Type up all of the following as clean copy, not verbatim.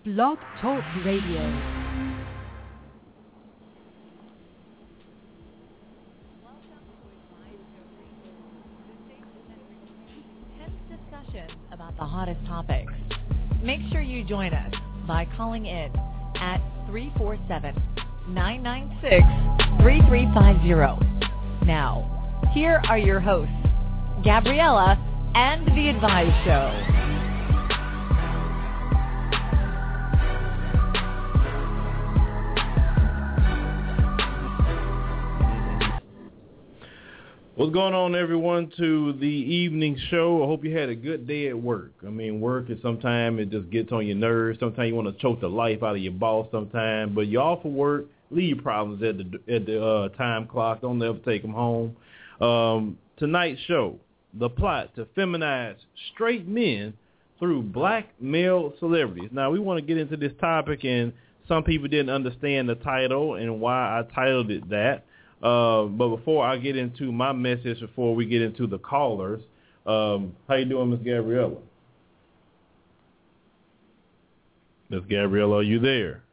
Blog Talk Radio. About the hottest topics. Make sure you join us by calling in at 347-996-3350. Now, here are your hosts, Gabriella and The Advice Show. What's going on, everyone, to the evening show? I hope you had a good day at work. I mean, work is sometimes it just gets on your nerves. Sometimes you want to choke the life out of your boss sometimes. But you're off of work. Leave your problems at the time clock. Don't ever take them home. Tonight's show, the plot to feminize straight men through black male celebrities. Now, we want to get into this topic, and some people didn't understand the title and why I titled it that. But before I get into my message, before we get into the callers, how you doing, Miss Gabriella? Miss Gabriella, are you there?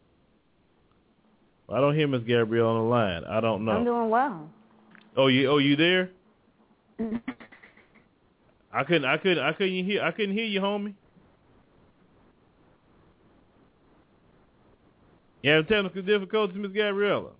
I don't hear Miss Gabriella on the line. I don't know. I'm doing well. Oh, you there? I couldn't hear you, homie. You have technical difficulties, Miss Gabriella?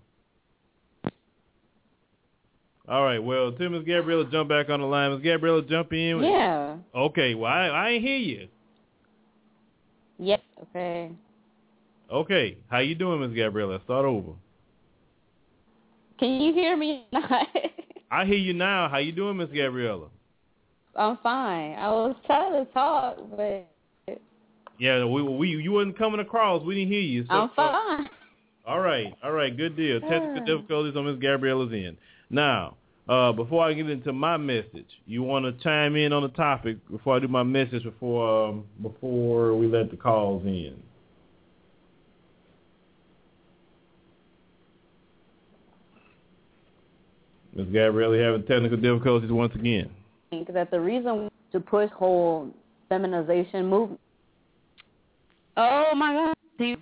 All right, well, tell Ms. Gabriella jump back on the line. Ms. Gabriella, jump in. Yeah. Okay, well, I ain't hear you. Yep, okay. Okay, how you doing, Ms. Gabriella? Start over. Can you hear me? I hear you now. How you doing, Ms. Gabriella? I'm fine. I was trying to talk, but... Yeah, you wasn't coming across. We didn't hear you. So, I'm fine. All right, good deal. Technical difficulties on Ms. Gabriella's end. Now, before I get into my message, you want to chime in on the topic before I do my message before we let the calls in. Ms. Gabriella, you having technical difficulties once again? I think that the reason to push whole feminization movement. Oh my God!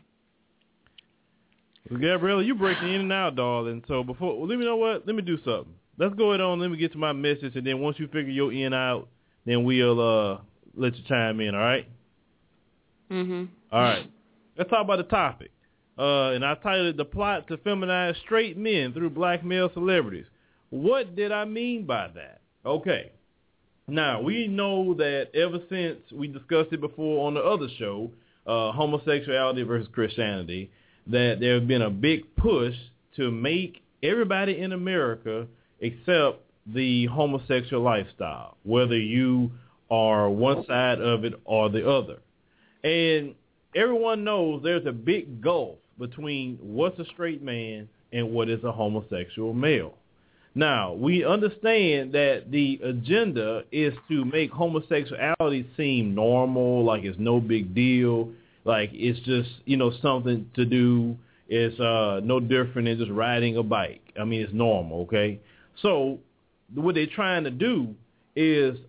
Well, Gabriella, you breaking in and out, darling. So let me know what. Let me do something. Let's go ahead on. Let me get to my message, and then once you figure your in out, then we'll let you chime in. All right. Mhm. All right. Let's talk about the topic. And I titled it "The Plot to Feminize Straight Men Through Black Male Celebrities." What did I mean by that? Okay. Now we know that ever since we discussed it before on the other show, homosexuality versus Christianity, that there has been a big push to make everybody in America accept the homosexual lifestyle, whether you are one side of it or the other. And everyone knows there's a big gulf between what's a straight man and what is a homosexual male. Now, we understand that the agenda is to make homosexuality seem normal, like it's no big deal. Like, it's just, something to do. It's no different than just riding a bike. I mean, it's normal, okay? So what they're trying to do is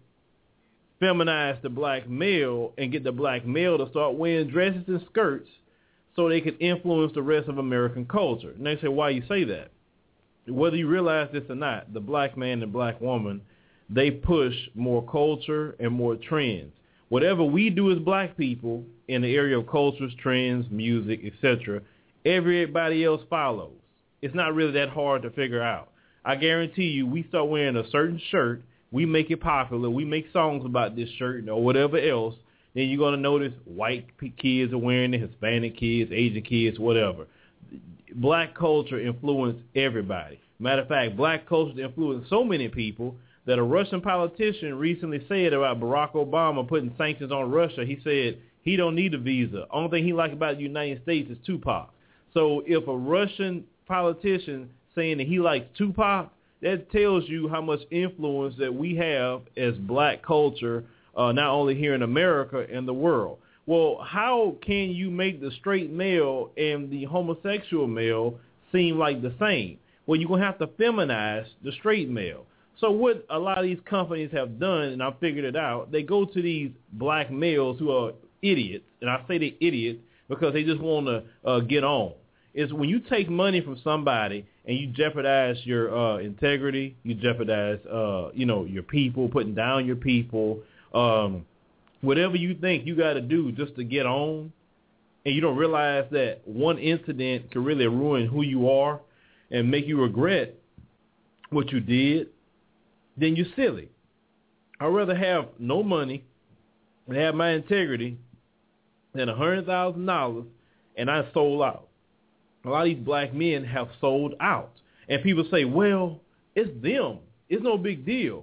feminize the black male and get the black male to start wearing dresses and skirts so they can influence the rest of American culture. And they say, why you say that? Whether you realize this or not, the black man and black woman, they push more culture and more trends. Whatever we do as black people in the area of cultures, trends, music, etc., everybody else follows. It's not really that hard to figure out. I guarantee you, we start wearing a certain shirt, we make it popular, we make songs about this shirt or whatever else, then you're going to notice white kids are wearing it, Hispanic kids, Asian kids, whatever. Black culture influenced everybody. Matter of fact, black culture influenced so many people that a Russian politician recently said about Barack Obama putting sanctions on Russia. He said he don't need a visa. Only thing he likes about the United States is Tupac. So if a Russian politician saying that he likes Tupac, that tells you how much influence that we have as black culture, not only here in America and the world. Well, how can you make the straight male and the homosexual male seem like the same? Well, you're going to have to feminize the straight male. So what a lot of these companies have done, and I figured it out, they go to these black males who are idiots, and I say they're idiots because they just want to get on. It's when you take money from somebody and you jeopardize your integrity, you jeopardize, your people, putting down your people, whatever you think you got to do just to get on, and you don't realize that one incident can really ruin who you are and make you regret what you did, then you're silly. I'd rather have no money and have my integrity than $100,000 and I sold out. A lot of these black men have sold out. And people say, well, it's them. It's no big deal.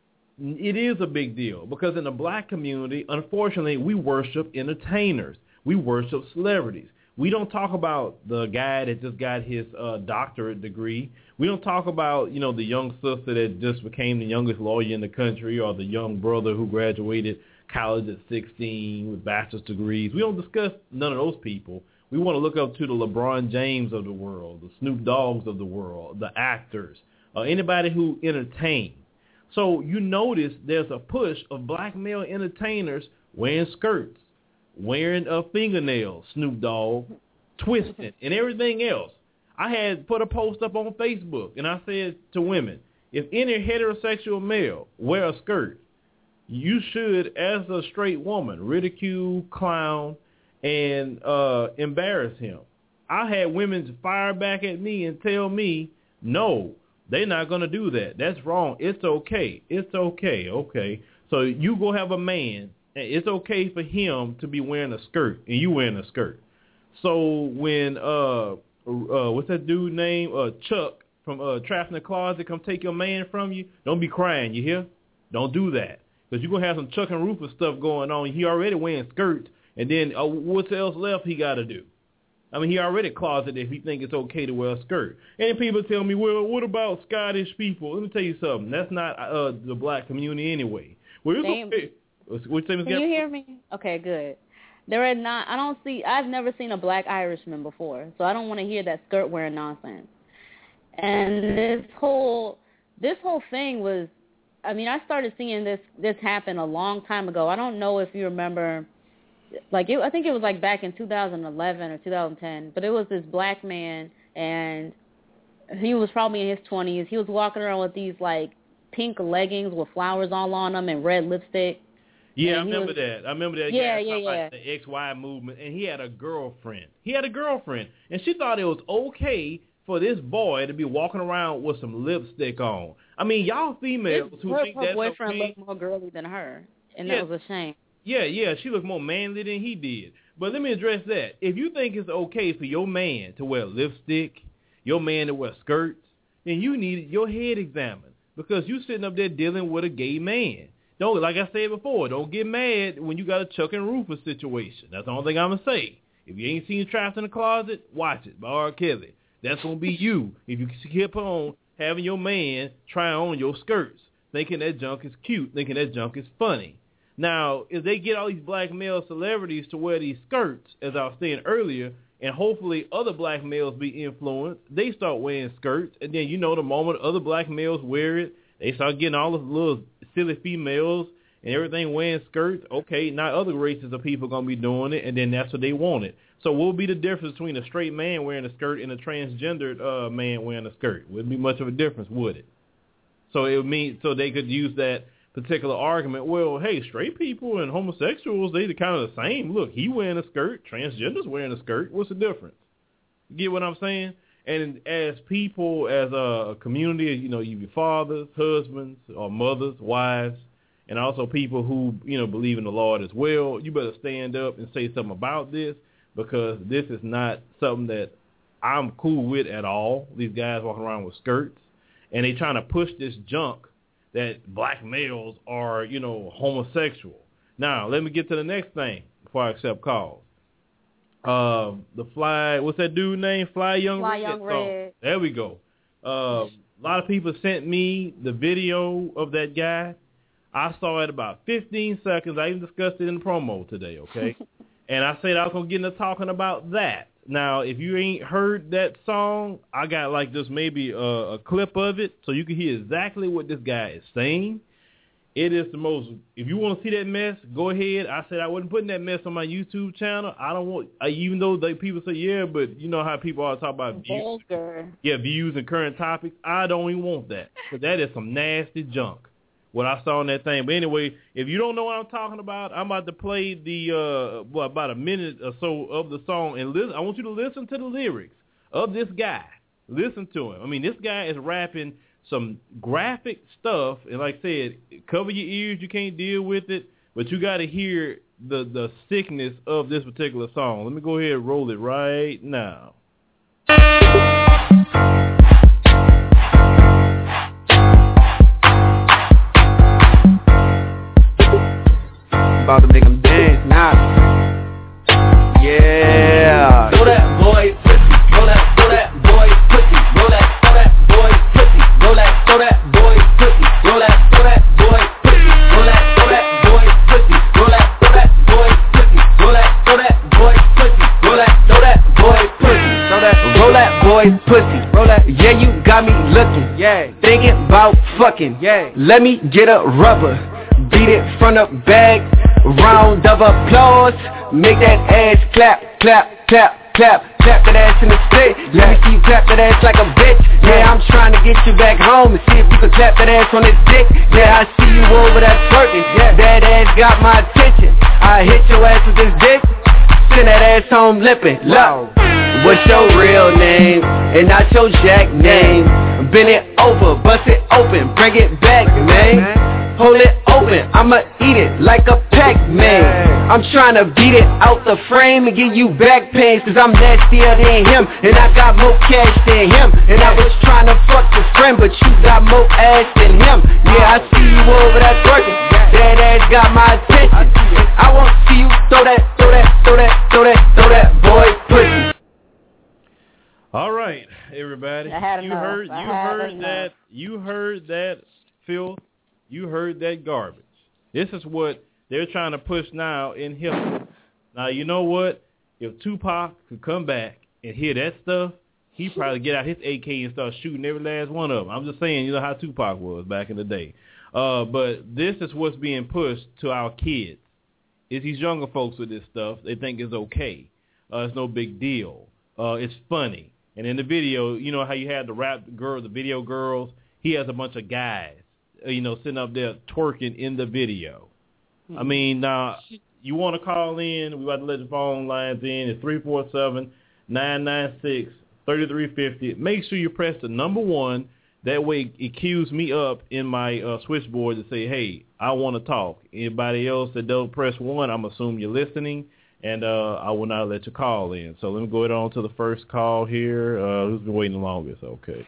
It is a big deal because in the black community, unfortunately, we worship entertainers. We worship celebrities. We don't talk about the guy that just got his doctorate degree. We don't talk about, the young sister that just became the youngest lawyer in the country or the young brother who graduated college at 16 with bachelor's degrees. We don't discuss none of those people. We want to look up to the LeBron James of the world, the Snoop Dogg's of the world, the actors, anybody who entertains. So you notice there's a push of black male entertainers wearing skirts, wearing fingernails, Snoop Dogg, twisting, and everything else. I had put a post up on Facebook, and I said to women, if any heterosexual male wear a skirt, you should, as a straight woman, ridicule, clown, and embarrass him. I had women fire back at me and tell me, no, they're not going to do that. That's wrong. It's okay. It's okay. Okay. So you go have a man, and it's okay for him to be wearing a skirt, and you wearing a skirt. So when, what's that dude name? Chuck from Trapped in the Closet come take your man from you, don't be crying, you hear? Don't do that. Because you're going to have some Chuck and Rufus stuff going on. He already wearing skirts. And then what's else left he got to do? I mean, he already closeted if he think it's okay to wear a skirt. And people tell me, well, what about Scottish people? Let me tell you something. That's not the black community anyway. Well, it's okay. Can you hear me? Okay, good. I've never seen a black Irishman before, so I don't want to hear that skirt wearing nonsense. And this whole thing was, I mean, I started seeing this happen a long time ago. I don't know if you remember. I think it was like back in 2011 or 2010, but it was this black man, and he was probably in his 20s. He was walking around with these like pink leggings with flowers all on them and red lipstick. Yeah, I remember that. Yeah. Like the XY movement, and he had a girlfriend. And she thought it was okay for this boy to be walking around with some lipstick on. I mean, y'all females who think that's okay. Her boyfriend looked more girly than her, and that was a shame. Yeah, she looked more manly than he did. But let me address that. If you think it's okay for your man to wear lipstick, your man to wear skirts, then you need your head examined because you sitting up there dealing with a gay man. Don't, like I said before, don't get mad when you got a Chuck and Rufus situation. That's the only thing I'm going to say. If you ain't seen Trapped in the Closet, watch it by R. Kelly. That's going to be you if you keep on having your man try on your skirts, thinking that junk is cute, thinking that junk is funny. Now, if they get all these black male celebrities to wear these skirts, as I was saying earlier, and hopefully other black males be influenced, they start wearing skirts, and then, the moment other black males wear it, they start getting all the little silly females and everything wearing skirts. Okay, now other races of people going to be doing it, and then that's what they wanted. So what would be the difference between a straight man wearing a skirt and a transgendered man wearing a skirt? Wouldn't be much of a difference, would it? So it would mean, so they could use that particular argument, well, hey, straight people and homosexuals, they kind of the same. Look, he wearing a skirt, transgender's wearing a skirt. What's the difference? You get what I'm saying? And as people, as a community, you fathers, husbands, or mothers, wives, and also people who, believe in the Lord as well, you better stand up and say something about this because this is not something that I'm cool with at all. These guys walking around with skirts, and they trying to push this junk that black males are, homosexual. Now, let me get to the next thing before I accept calls. What's that dude name? Fly Young Red. There we go. A lot of people sent me the video of that guy. I saw it about 15 seconds. I even discussed it in the promo today, okay? And I said I was going to get into talking about that. Now, if you ain't heard that song, I got like just maybe a clip of it so you can hear exactly what this guy is saying. It is the most. If you want to see that mess, go ahead. I said I wasn't putting that mess on my YouTube channel. I don't want, even though people say yeah, but you know how people always talk about views. Vulgar. Yeah, views and current topics. I don't even want that, because that is some nasty junk. What I saw on that thing. But anyway, if you don't know what I'm talking about, I'm about to play the about a minute or so of the song, and listen. I want you to listen to the lyrics of this guy. Listen to him. I mean, this guy is rapping some graphic stuff, and like I said, cover your ears. You can't deal with it, but you got to hear the sickness of this particular song. Let me go ahead and roll it right now. About to make them dance now. Yeah. Throw that boy pussy. Roll that boy pussy. Roll that boy pussy. Roll that boy pussy. Roll that boy pussy. Roll that boy pussy. Roll that boy pussy. Roll that boy pussy. Roll that boy pussy. Roll that boy pussy. Roll that. Yeah, you got me looking. Yeah. Thinking about fucking. Yeah. Let me get a rubber. Beat it from the back. Round of applause, make that ass clap, clap, clap, clap, clap that ass in the split. Let me see you clap that ass like a bitch. Yeah, I'm trying to get you back home and see if you can clap that ass on the dick. Yeah, I see you over that twerking. Yeah, that ass got my attention. I hit your ass with this dick, send that ass home lipping. Look, what's your real name and not your jack name? Bend it over, bust it open, bring it back, man. Hold it open, I'ma eat it like a Pac-Man. I'm tryna beat it out the frame and give you back pains, cause I'm nastier than him, and I got more cash than him. And I was tryna fuck your friend, but you got more ass than him. Yeah, I see you over that twerking, that ass got my attention. I wanna see you throw that boy pussy. All right, everybody. You heard that filth. You heard that garbage. This is what they're trying to push now in hip-hop. Now, you know what? If Tupac could come back and hear that stuff, he'd probably get out his AK and start shooting every last one of them. I'm just saying, you know how Tupac was back in the day. But this is what's being pushed to our kids. It's these younger folks with this stuff. They think it's okay. It's no big deal. It's funny. And in the video, you know how you had the video girls? He has a bunch of guys, sitting up there twerking in the video. I mean, now, you want to call in, we about to let the phone lines in. It's 347-996-3350. Make sure you press the number 1. That way it queues me up in my switchboard to say, hey, I want to talk. Anybody else that don't press 1, I'm assuming you're listening, and I will not let you call in. So let me go on to the first call here. Who's been waiting the longest? Okay.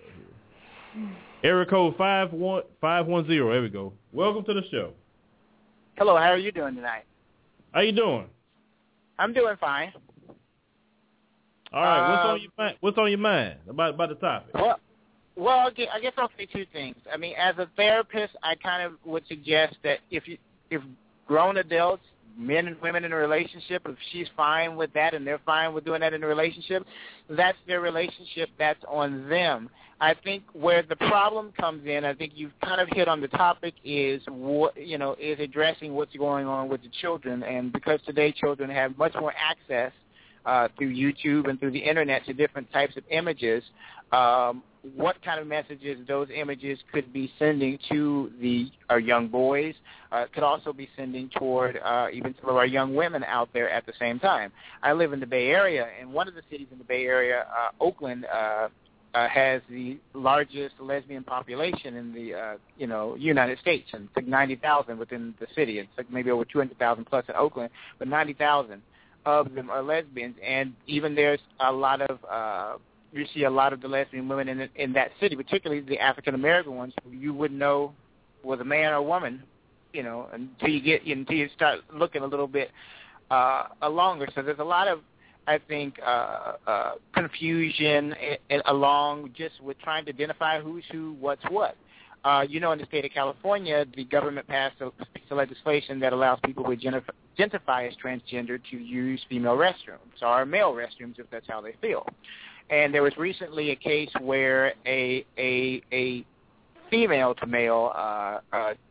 Area code 510. There we go. Welcome to the show. Hello, how are you doing tonight? How you doing? I'm doing fine. All right, what's on your mind about the topic? Well, I guess I'll say two things. I mean, as a therapist, I kind of would suggest that if grown adults, men and women in a relationship, if she's fine with that and they're fine with doing that in a relationship, that's their relationship, that's on them. I think where the problem comes in, I think you've kind of hit on the topic, is addressing what's going on with the children. And because today children have much more access through YouTube and through the internet to different types of images, what kind of messages those images could be sending to our young boys, could also be sending toward even some of our young women out there at the same time. I live in the Bay Area, and one of the cities in the Bay Area, Oakland, has the largest lesbian population in the United States, and it's like 90,000 within the city. It's like maybe over 200,000 plus in Oakland, but 90,000 of them are lesbians, and even there's a lot of you see a lot of the lesbian women in that city, particularly the African American ones, who you wouldn't know was a man or a woman, until you start looking a little bit longer. So there's a lot of, I think, confusion along just with trying to identify who's who, what's what. In the state of California, the government passed a piece of legislation that allows people who identify as transgender to use female restrooms or male restrooms if that's how they feel. And there was recently a case where a female to male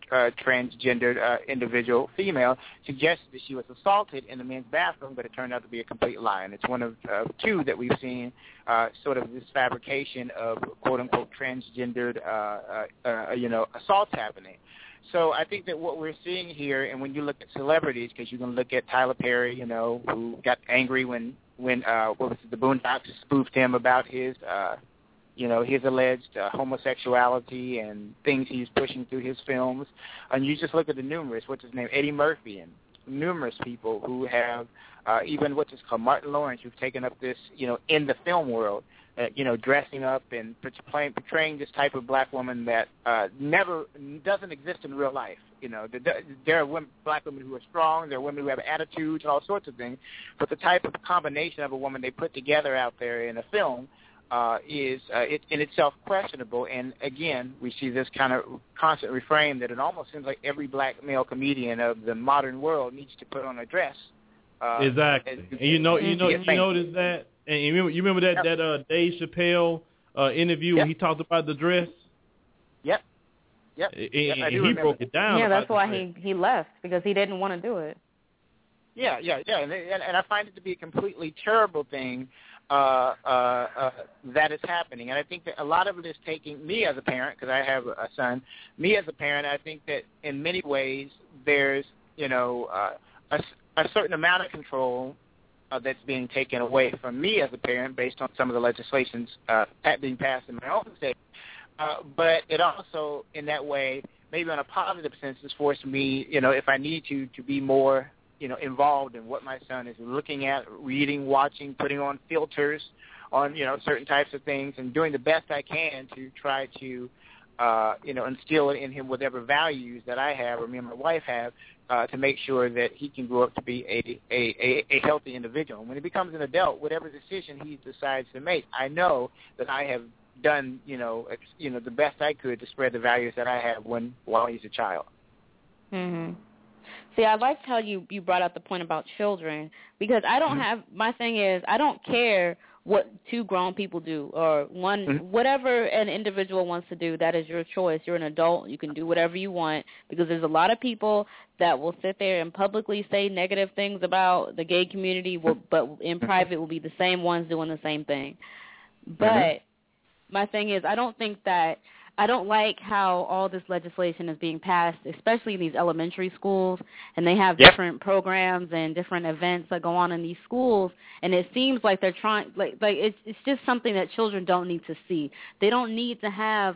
transgendered individual, female, suggested that she was assaulted in the men's bathroom, but it turned out to be a complete lie. And it's one of two that we've seen sort of this fabrication of quote-unquote transgendered, assaults happening. So I think that what we're seeing here, and when you look at celebrities, because you can look at Tyler Perry, who got angry when what was it, the Boondocks spoofed him about his his alleged homosexuality and things he's pushing through his films. And you just look at the numerous, Eddie Murphy, and numerous people who have, even what's called Martin Lawrence, who've taken up this, in the film world, dressing up and portraying this type of black woman that never doesn't exist in real life. There are black women who are strong. There are women who have attitudes and all sorts of things. But the type of combination of a woman they put together out there in a film is in itself questionable. And again, we see this kind of constant refrain that it almost seems like every black male comedian of the modern world needs to put on a dress. Exactly. And you notice that. And you remember that Dave Chappelle interview when he talked about the dress? Yep. And he broke it down. Yeah, that's why he left, because he didn't want to do it. Yeah. And I find it to be a completely terrible thing that is happening. And I think that a lot of it is taking me as a parent, because I have a son, me as a parent, I think that in many ways there's, a certain amount of control that's being taken away from me as a parent based on some of the legislations being passed in my own state. But it also, in that way, maybe on a positive sense, has forced me, if I need to be more, involved in what my son is looking at, reading, watching, putting on filters on, certain types of things, and doing the best I can to try to, instill in him whatever values that I have or me and my wife have, to make sure that he can grow up to be a healthy individual. When he becomes an adult, whatever decision he decides to make, I know that I have done, the best I could to spread the values that I have while he's a child. Mm-hmm. See, I liked how you brought up the point about children, because I don't have, my thing is, I don't care what two grown people do, or whatever an individual wants to do. That is your choice. You're an adult. You can do whatever you want, because there's a lot of people that will sit there and publicly say negative things about the gay community, but in private will be the same ones doing the same thing. But my thing is, I don't like how all this legislation is being passed, especially in these elementary schools, and they have different programs and different events that go on in these schools, and it seems like they're trying, like it's just something that children don't need to see. They don't need to have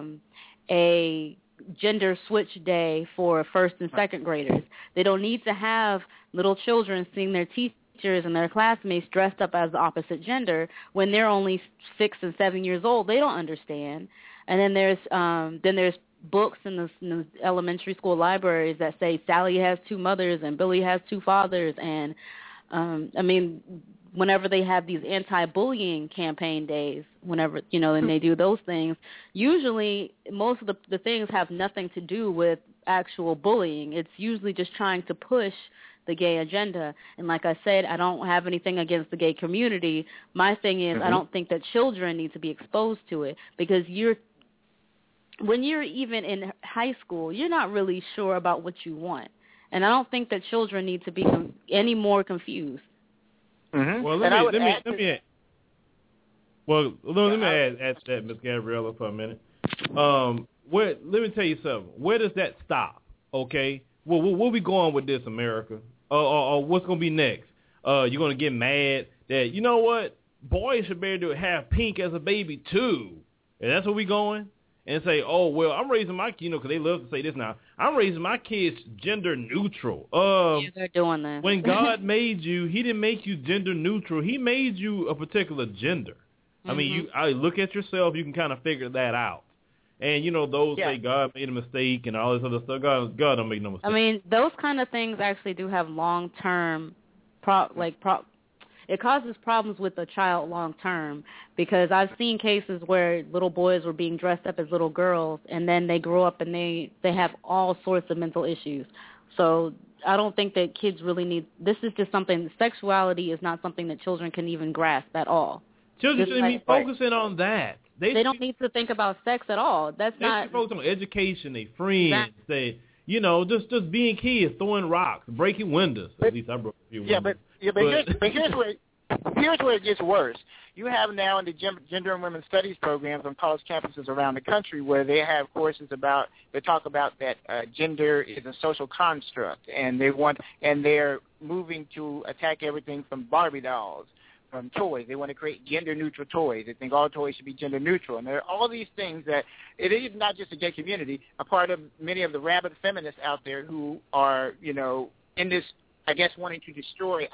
a gender switch day for first and second graders. They don't need to have little children seeing their teachers and their classmates dressed up as the opposite gender when they're only 6 and 7 years old. They don't understand. And then there's books in the elementary school libraries that say Sally has 2 mothers and Billy has 2 fathers. And, whenever they have these anti-bullying campaign days, whenever, and they do those things, usually most of the things have nothing to do with actual bullying. It's usually just trying to push the gay agenda. And like I said, I don't have anything against the gay community. My thing is, I don't think that children need to be exposed to it, because when you're even in high school, you're not really sure about what you want. And I don't think that children need to be any more confused. Well, let me add to that, Ms. Gabriella, for a minute. Let me tell you something. Where does that stop? Okay, well, where we going with this, America? Or what's going to be next? You're going to get mad that, you know what, boys should be able to have pink as a baby too, and that's where we going? And say, oh, well, I'm raising my kids, because they love to say this now, I'm raising my kids gender neutral. Yeah, they're doing that. When God made you, he didn't make you gender neutral. He made you a particular gender. I mean, I look at yourself, you can kind of figure that out. And, those say God made a mistake and all this other stuff. God don't make no mistake. I mean, those kind of things actually do have long-term it causes problems with the child long term, because I've seen cases where little boys were being dressed up as little girls, and then they grow up and they have all sorts of mental issues. So I don't think that kids really need, this is just something, sexuality is not something that children can even grasp at all. Children shouldn't be focusing on that. They don't need to think about sex at all. That's not. They focus on education, their friends, just being kids, throwing rocks, breaking windows. At least I broke a few windows. Here's where it gets worse. You have now in the gender and women's studies programs on college campuses around the country where they have courses they talk about that gender is a social construct, and they're moving to attack everything from Barbie dolls, from toys. They want to create gender-neutral toys. They think all toys should be gender-neutral. And there are all these things that it is not just the gay community, a part of many of the rabid feminists out there who are, in this, I guess, wanting to destroy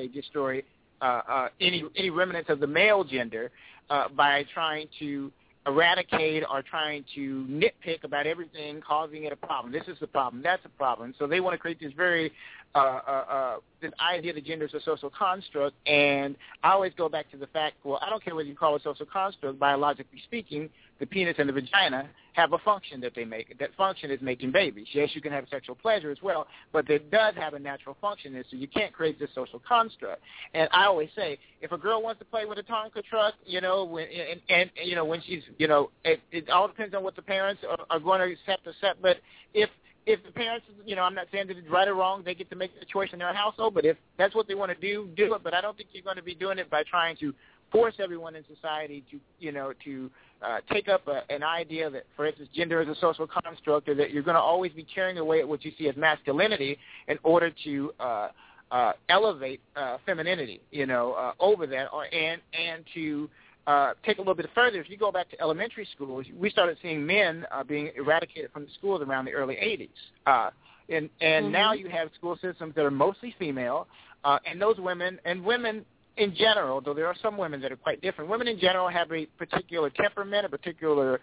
any remnants of the male gender by trying to eradicate or trying to nitpick about everything, causing it a problem. This is the problem. That's a problem. So they want to create this very this idea that gender is a social construct. And I always go back to the fact, well, I don't care whether you call it social construct. Biologically speaking, the penis and the vagina have a function that they make. That function is making babies. Yes, you can have sexual pleasure as well, but it does have a natural function, and so you can't create this social construct. And I always say, if a girl wants to play with a Tonka truck, when she's, it all depends on what the parents are going to accept. But if the parents, I'm not saying that it's right or wrong, they get to make the choice in their household, but if that's what they want to do it. But I don't think you're going to be doing it by trying to force everyone in society to take up an idea that, for instance, gender is a social construct, or that you're going to always be tearing away at what you see as masculinity in order to elevate femininity, over that, and to take a little bit further. If you go back to elementary schools, we started seeing men being eradicated from the schools around the early 80s. And now you have school systems that are mostly female, and those women in general, though there are some women that are quite different, women in general have a particular temperament, a particular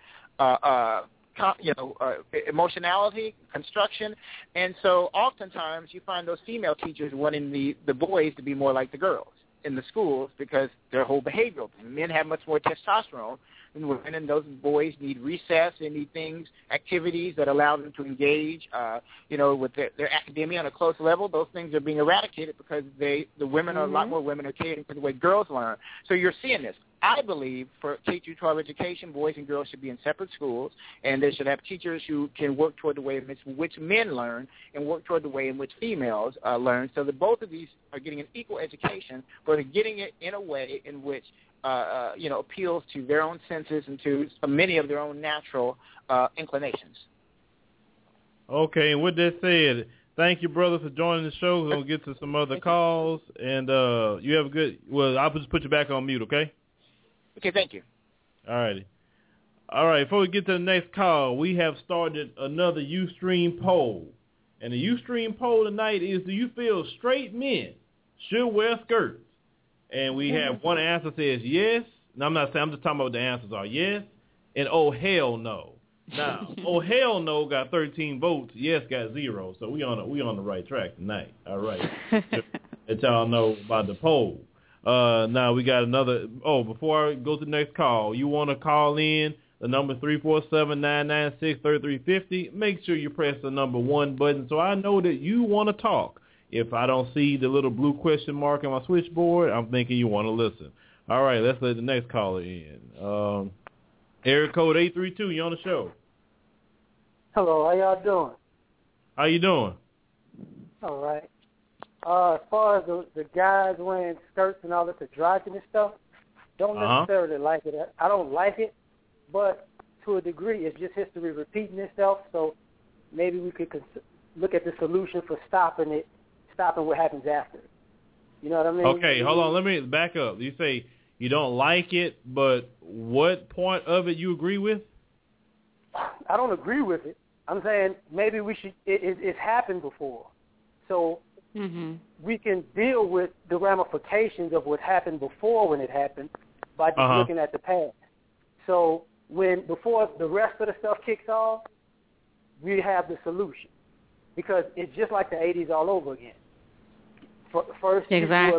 emotionality, construction, and so oftentimes you find those female teachers wanting the boys to be more like the girls in the schools because their whole behavioral thing. Men have much more testosterone than women, and those boys need recess. They need things, activities that allow them to engage, with their academia on a close level. Those things are being eradicated because the women are a lot more women are catering to the way girls learn. So you're seeing this. I believe for K-12 education, boys and girls should be in separate schools, and they should have teachers who can work toward the way in which men learn and work toward the way in which females learn, so that both of these are getting an equal education, but are getting it in a way in which appeals to their own senses and to many of their own natural inclinations. Okay, and with that said, thank you, brother, for joining the show. We're going to get to some other calls, and you have a good, I'll just put you back on mute, okay? Okay, thank you. All righty. All right, before we get to the next call, we have started another Ustream poll. And the Ustream poll tonight is, do you feel straight men should wear skirts? And we have one answer says yes. No, I'm not saying, I'm just talking about what the answers are. Yes, and oh, hell no. Now, oh, hell no got 13 votes. Yes got 0. So we on the right track tonight. All right. Let y'all know about the poll. Now we got another. Oh, before I go to the next call, you want to call in? The number 347-996-3350. Make sure you press the number 1 button so I know that you want to talk. If I don't see the little blue question mark on my switchboard, I'm thinking you want to listen. All right, let's let the next caller in. Area code 832. You on the show? Hello, how y'all doing? How you doing? All right. As far as the guys wearing skirts and all this androgynous stuff, don't necessarily like it. I don't like it, but to a degree, it's just history repeating itself. So maybe we could look at the solution for stopping what happens after. You know what I mean? Okay, hold on. Let me back up. You say you don't like it, but what part of it you agree with? I don't agree with it. I'm saying maybe we should. It's happened before, so we can deal with the ramifications of what happened before when it happened by just looking at the past. So before the rest of the stuff kicks off, we have the solution, because it's just like the 80s all over again. First, exactly.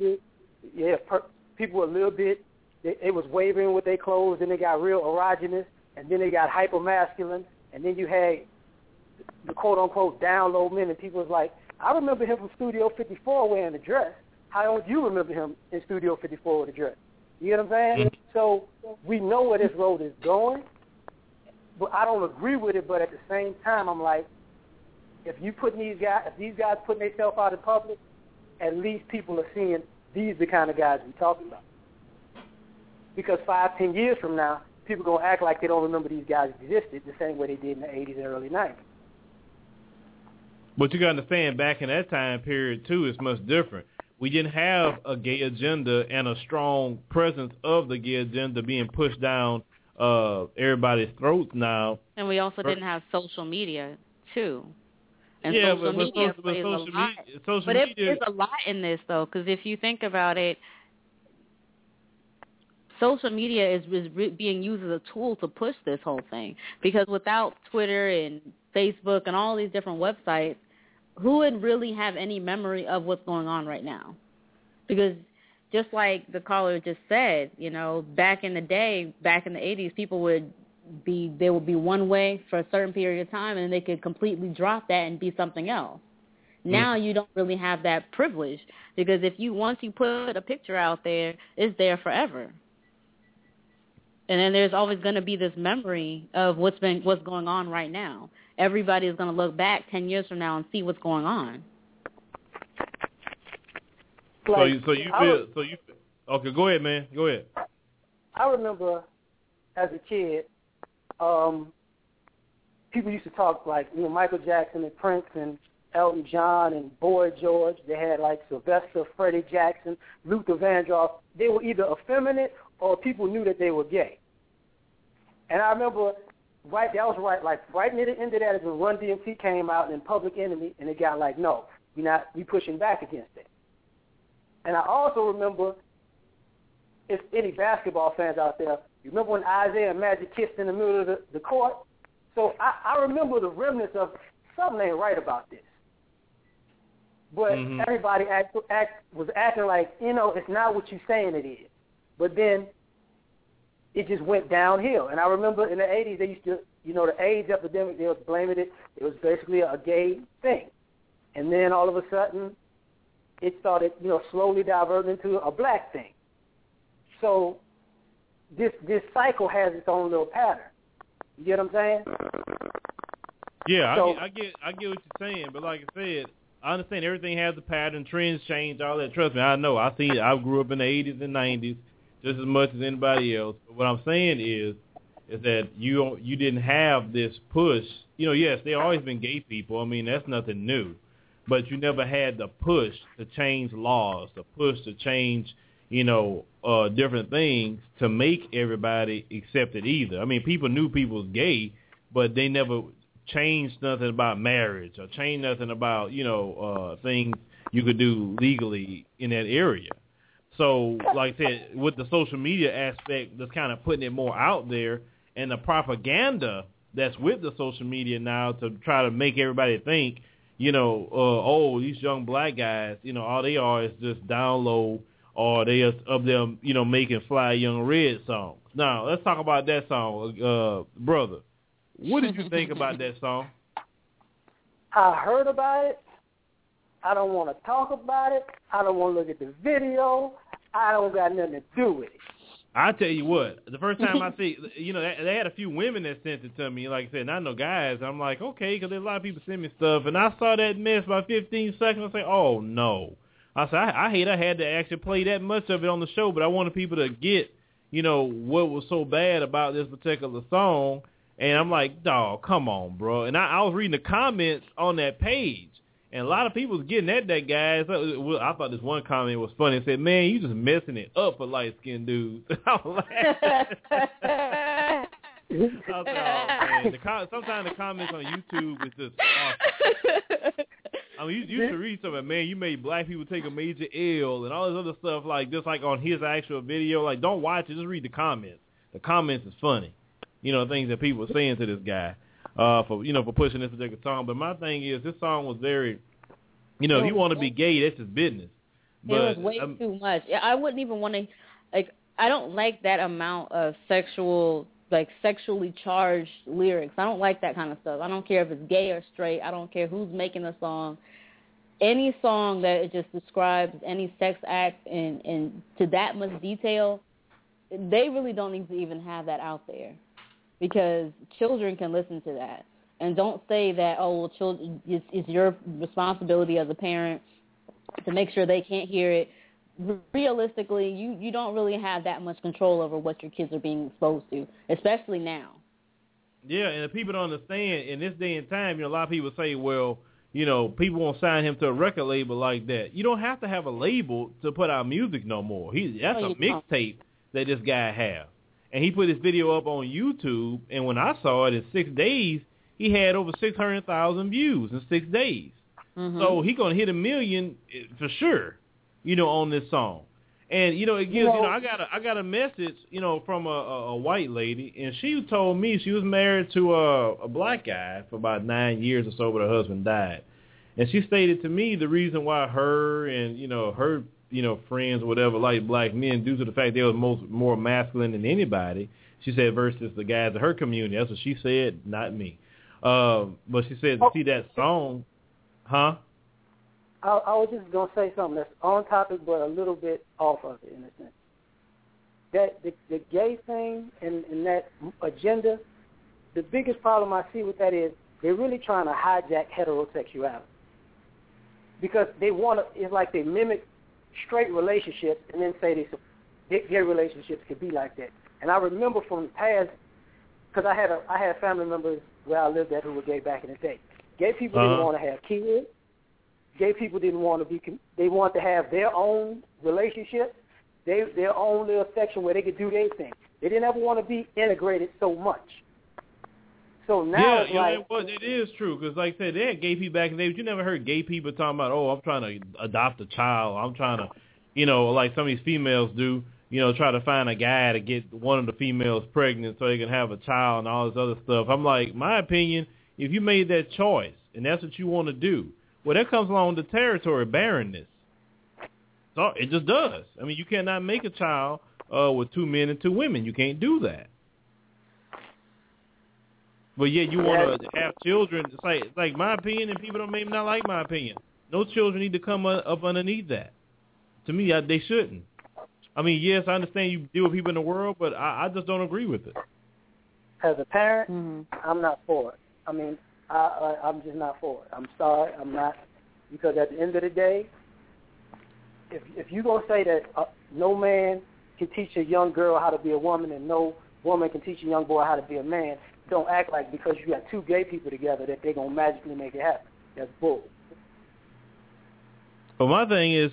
People were a little bit, they was wavering with their clothes, then they got real erogenous, and then they got hyper-masculine, and then you had the quote-unquote down-low men, and people was like, I remember him from Studio 54 wearing a dress. How don't you remember him in Studio 54 with a dress? You get what I'm saying? Mm-hmm. So we know where this road is going, but I don't agree with it. But at the same time, I'm like, if these guys putting themselves out in public, at least people are seeing these the kind of guys we're talking about. Because 5-10 years from now, people are going to act like they don't remember these guys existed the same way they did in the 80s and early 90s. But you got to understand, back in that time period, too, it's much different. We didn't have a gay agenda and a strong presence of the gay agenda being pushed down everybody's throats now. And we also didn't have social media, too. And yeah, social media plays a lot. But it's a lot in this, though, because if you think about it, social media is being used as a tool to push this whole thing. Because without Twitter and Facebook and all these different websites, who would really have any memory of what's going on right now? Because just like the caller just said, you know, back in the day, back in the 80s, people would be one way for a certain period of time, and they could completely drop that and be something else. Now you don't really have that privilege, because once you put a picture out there, it's there forever. And then there's always going to be this memory of what's going on right now. Everybody is going to look back 10 years from now and see what's going on. Okay, go ahead, man. Go ahead. I remember as a kid, people used to talk like, you know, Michael Jackson and Prince and Elton John and Boy George. They had like Sylvester, Freddie Jackson, Luther Vandross. They were either effeminate or people knew that they were gay. And I remember right near the end of that is when Run DMC came out and then Public Enemy, and it got like, no, we pushing back against it. And I also remember, if any basketball fans out there, you remember when Isaiah and Magic kissed in the middle of the court? So I remember the remnants of something ain't right about this. But everybody was acting like, you know, it's not what you're saying it is. But then it just went downhill. And I remember in the 80s, they used to, you know, the AIDS epidemic, they was blaming it. It was basically a gay thing. And then all of a sudden, it started, you know, slowly diverting into a black thing. So this cycle has its own little pattern. You get what I'm saying? Yeah, so, I get what you're saying, but like I said, I understand everything has a pattern, trends change, all that. Trust me, I know. I grew up in the 80s and 90s just as much as anybody else. But what I'm saying is that you didn't have this push. You know, yes, there always been gay people. I mean, that's nothing new. But you never had the push to change laws, the push to change, you know, different things to make everybody accept it either. I mean, people knew people was gay, but they never changed nothing about marriage or changed nothing about, you know, things you could do legally in that area. So, like I said, with the social media aspect, that's kind of putting it more out there, and the propaganda that's with the social media now to try to make everybody think, you know, these young black guys, you know, all they are is just down low, or they are up there, you know, making Fly Young Red songs. Now, let's talk about that song, brother. What did you think about that song? I heard about it. I don't want to talk about it. I don't want to look at the video. I don't got nothing to do with it. I tell you what, the first time I see, you know, they had a few women that sent it to me, like I said, not no guys. I'm like, okay, because there's a lot of people send me stuff, and I saw that mess about 15 seconds. I say, oh no. I said, I hate I had to actually play that much of it on the show, but I wanted people to get, you know, what was so bad about this particular song. And I'm like, dawg, come on, bro. And I was reading the comments on that page, and a lot of people was getting at that guy. I thought this one comment was funny. It said, man, you just messing it up for light-skinned dudes. I was laughing. I was like, oh, man. Sometimes the comments on YouTube is just awesome. I mean, you used to read something, man, you made black people take a major L and all this other stuff, like just like on his actual video. Like, don't watch it, just read the comments. The comments is funny. You know, things that people are saying to this guy for pushing this particular song. But my thing is, this song was very, if you want to be gay, that's his business. But, it was way too much. I wouldn't even want to, I don't like that amount of sexually charged lyrics. I don't like that kind of stuff. I don't care if it's gay or straight. I don't care who's making the song. Any song that just describes any sex act and to that much detail, they really don't need to even have that out there, because children can listen to that. And don't say that, oh, well, children, it's your responsibility as a parent to make sure they can't hear it. Realistically, you don't really have that much control over what your kids are being exposed to, especially now. Yeah, and if people don't understand, in this day and time, a lot of people say, well, people won't sign him to a record label like that. You don't have to have a label to put out music no more. That's a mixtape that this guy has. And he put his video up on YouTube, and when I saw it in 6 days, he had over 600,000 views in 6 days. Mm-hmm. So he's going to hit 1 million for sure, on this song. And, it gives, I got a message, from a white lady, and she told me she was married to a black guy for about 9 years or so, but her husband died. And she stated to me the reason why her and, her, friends or whatever like black men, due to the fact they were more masculine than anybody, she said, versus the guys in her community. That's what she said, not me. But she said to see that song, huh? I was just going to say something that's on topic but a little bit off of it in a sense. That the gay thing and that agenda, the biggest problem I see with that is they're really trying to hijack heterosexuality. Because they want to, it's like they mimic straight relationships and then say gay relationships could be like that. And I remember from the past, because I had family members where I lived at who were gay back in the day. Gay people didn't want to have kids. Gay people didn't want to they wanted to have their own relationship, their own little section where they could do their thing. They didn't ever want to be integrated so much. So now it is true, because like I said, they had gay people back in the day, but you never heard gay people talking about, I'm trying to adopt a child. I'm trying to, like some of these females do, try to find a guy to get one of the females pregnant so they can have a child and all this other stuff. I'm like, my opinion, if you made that choice and that's what you want to do, well, that comes along with the territory barrenness. So it just does. I mean, you cannot make a child with 2 men and 2 women. You can't do that. But yet you want to have children. It's like my opinion, and people don't maybe not like my opinion. No children need to come up underneath that. To me, they shouldn't. I mean, yes, I understand you deal with people in the world, but I just don't agree with it. As a parent, I'm not for it. I mean, I'm just not for it. I'm sorry, I'm not. Because at the end of the day, if you're going to say that no man can teach a young girl how to be a woman and no woman can teach a young boy how to be a man, don't act like because you got 2 gay people together that they're going to magically make it happen. That's bull. But my thing is,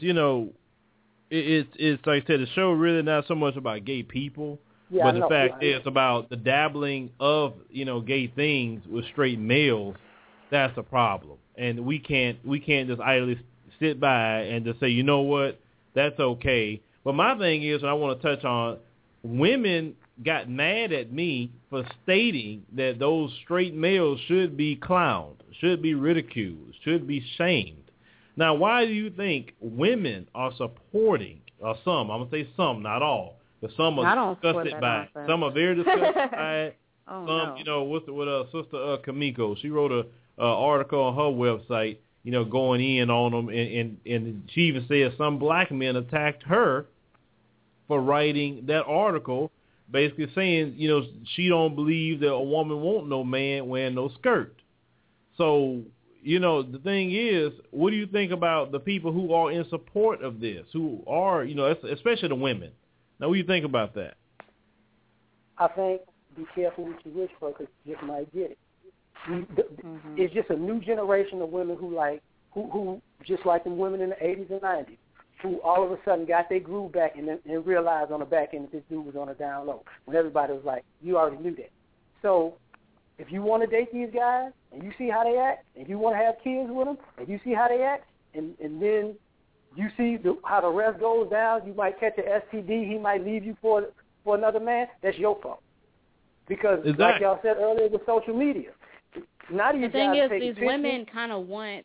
it's like I said, the show really not so much about gay people, but the fact is about the dabbling of, gay things with straight males. That's a problem. And we can't just idly sit by and just say, you know what, that's okay. But my thing is, and I want to touch on, women got mad at me for stating that those straight males should be clowned, should be ridiculed, should be shamed. Now, why do you think women are supporting, or some, I'm going to say some, not all, but some are disgusted by it. Some are very disgusted by it. With Sister Kamiko, she wrote a article on her website, going in on them, and she even said some black men attacked her for writing that article, basically saying, she don't believe that a woman won't no man wearing no skirt. So, the thing is, what do you think about the people who are in support of this, who are, especially the women? Now, what do you think about that? I think be careful what you wish for, because you just might get it. It's just a new generation of women who just like the women in the 80s and 90s, who all of a sudden got their groove back and realized on the back end that this dude was on a down low, when everybody was like, you already knew that. So if you want to date these guys and you see how they act, and you want to have kids with them and you see how they act, and then you see how the rest goes down, you might catch an STD, he might leave you for another man, that's your fault. Because like y'all said earlier with social media, now the thing is, these women kind of want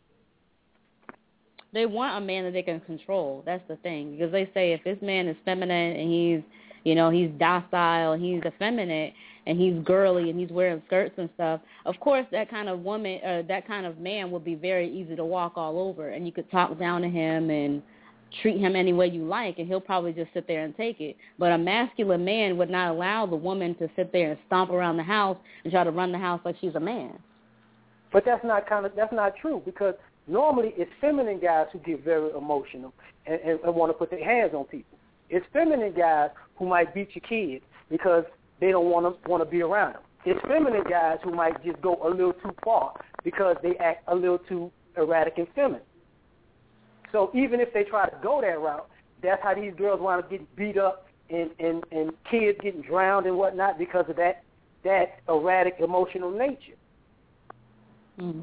a man that they can control. That's the thing. Because they say if this man is feminine and he's docile, he's effeminate, and he's girly and he's wearing skirts and stuff, of course that kind of woman, that kind of man would be very easy to walk all over, and you could talk down to him and treat him any way you like, and he'll probably just sit there and take it. But a masculine man would not allow the woman to sit there and stomp around the house and try to run the house like she's a man. But that's not true, because normally it's feminine guys who get very emotional and want to put their hands on people. It's feminine guys who might beat your kids because they don't want to be around them. It's feminine guys who might just go a little too far because they act a little too erratic and feminine. So even if they try to go that route, that's how these girls wind up getting beat up and kids getting drowned and whatnot because of that erratic emotional nature. Mm.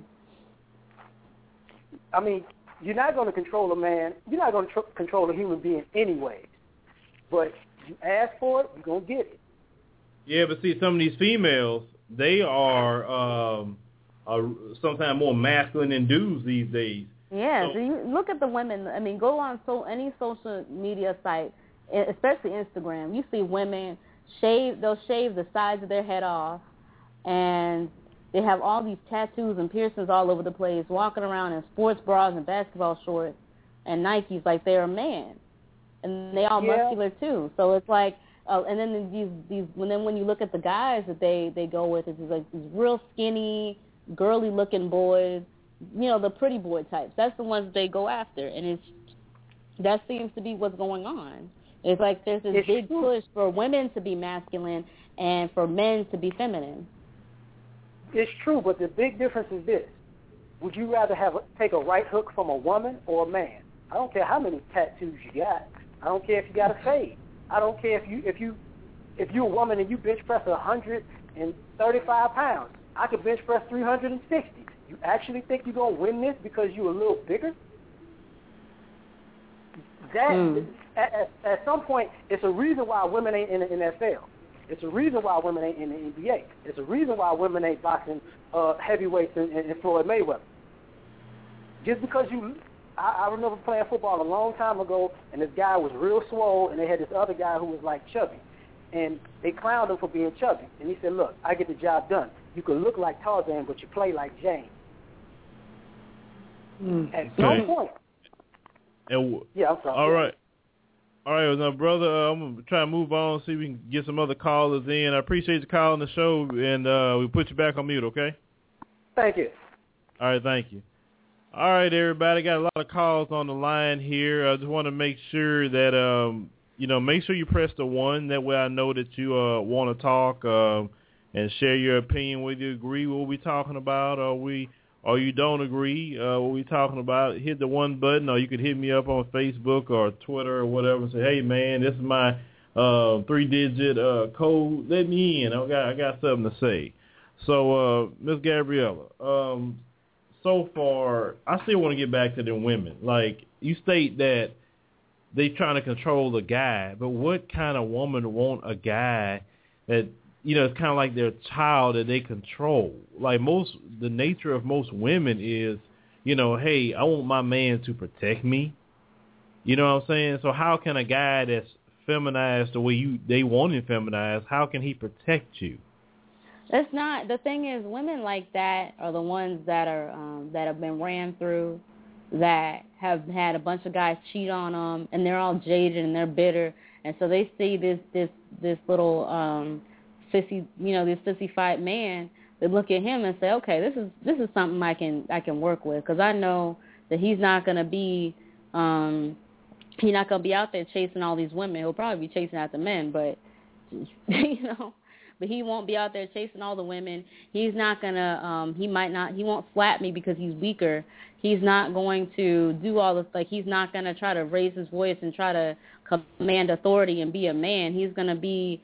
I mean, you're not going to control a man. You're not going to control a human being anyway. But you ask for it, you're going to get it. Yeah, but see, some of these females, they are sometimes more masculine than dudes these days. Yeah, so you look at the women. I mean, go on any social media site, especially Instagram. You see women they'll shave the sides of their head off, and they have all these tattoos and piercings all over the place, walking around in sports bras and basketball shorts and Nikes like they're a man, and they all muscular too. So it's like, and then when you look at the guys that they go with, it's like these real skinny, girly looking boys. You know, the pretty boy types. That's the ones they go after, and that seems to be what's going on. It's like there's this big push for women to be masculine and for men to be feminine. It's true, but the big difference is this. Would you rather take a right hook from a woman or a man? I don't care how many tattoos you got. I don't care if you got a fade. I don't care if you're a woman and you bench press 135 pounds. I could bench press 360. You actually think you're going to win this because you're a little bigger? At some point, it's a reason why women ain't in the NFL. It's a reason why women ain't in the NBA. It's a reason why women ain't boxing heavyweights in Floyd Mayweather. Just because I remember playing football a long time ago, and this guy was real swole, and they had this other guy who was like chubby. And they clowned him for being chubby. And he said, look, I get the job done. You can look like Tarzan, but you play like James. At some point. Yeah, I'm sorry. All right. Now, brother, I'm going to try to move on, see if we can get some other callers in. I appreciate you calling the show, and we'll put you back on mute, okay? Thank you. All right, thank you. All right, everybody, got a lot of calls on the line here. I just want to make sure that, make sure you press the 1. That way I know that you want to talk and share your opinion, whether you agree with what we're talking about or you don't agree what we're talking about. Hit the 1 button, or you could hit me up on Facebook or Twitter or whatever and say, hey, man, this is my 3-digit code. Let me in. I got something to say. So, Ms. Gabriella, so far, I still want to get back to the women. Like, you state that they trying to control the guy, but what kind of woman want a guy that, it's kind of like their child that they control? Like the nature of most women is, hey, I want my man to protect me. You know what I'm saying? So how can a guy that's feminized the way they want him feminized, how can he protect you? That's not, the thing is, women like that are the ones that are, that have been ran through, that have had a bunch of guys cheat on them, and they're all jaded and they're bitter, and so they see this little sissy, this sissy-fied man. They look at him and say, okay, this is something I can work with, because I know that he's not gonna be out there chasing all these women. He'll probably be chasing after men, but but he won't be out there chasing all the women. He's not gonna he won't slap me because he's weaker. He's not going to do all this, like, he's not going to try to raise his voice and try to command authority and be a man. He's going to be,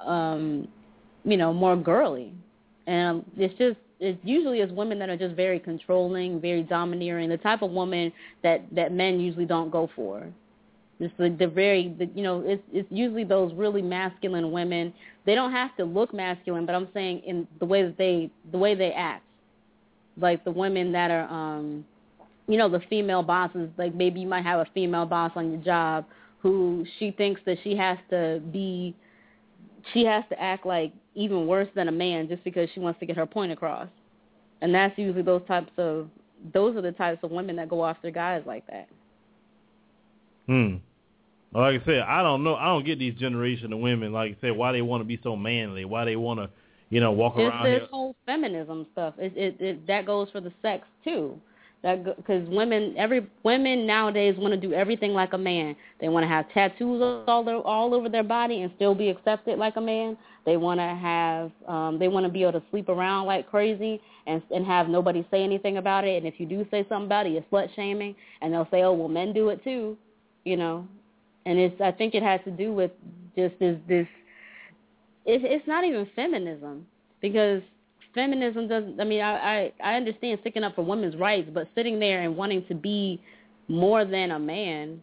more girly. And it usually is women that are just very controlling, very domineering, the type of woman that men usually don't go for. It's it's usually those really masculine women. They don't have to look masculine, but I'm saying in the way they act. Like the women that are, the female bosses, like maybe you might have a female boss on your job who she thinks that she has to act like even worse than a man just because she wants to get her point across. And that's usually those are the types of women that go after guys like that. Like I said, I don't know. I don't get these generation of women, like I said, why they want to be so manly, why they want to, walk around here. It's this whole feminism stuff. That goes for the sex too. Because women nowadays want to do everything like a man. They want to have tattoos all over their body and still be accepted like a man. They want to have, they want to be able to sleep around like crazy and have nobody say anything about it. And if you do say something about it, you're slut shaming. And they'll say, oh, well, men do it too, And I think it has to do with just this. It's not even feminism, because feminism doesn't. I mean, I understand sticking up for women's rights, but sitting there and wanting to be more than a man,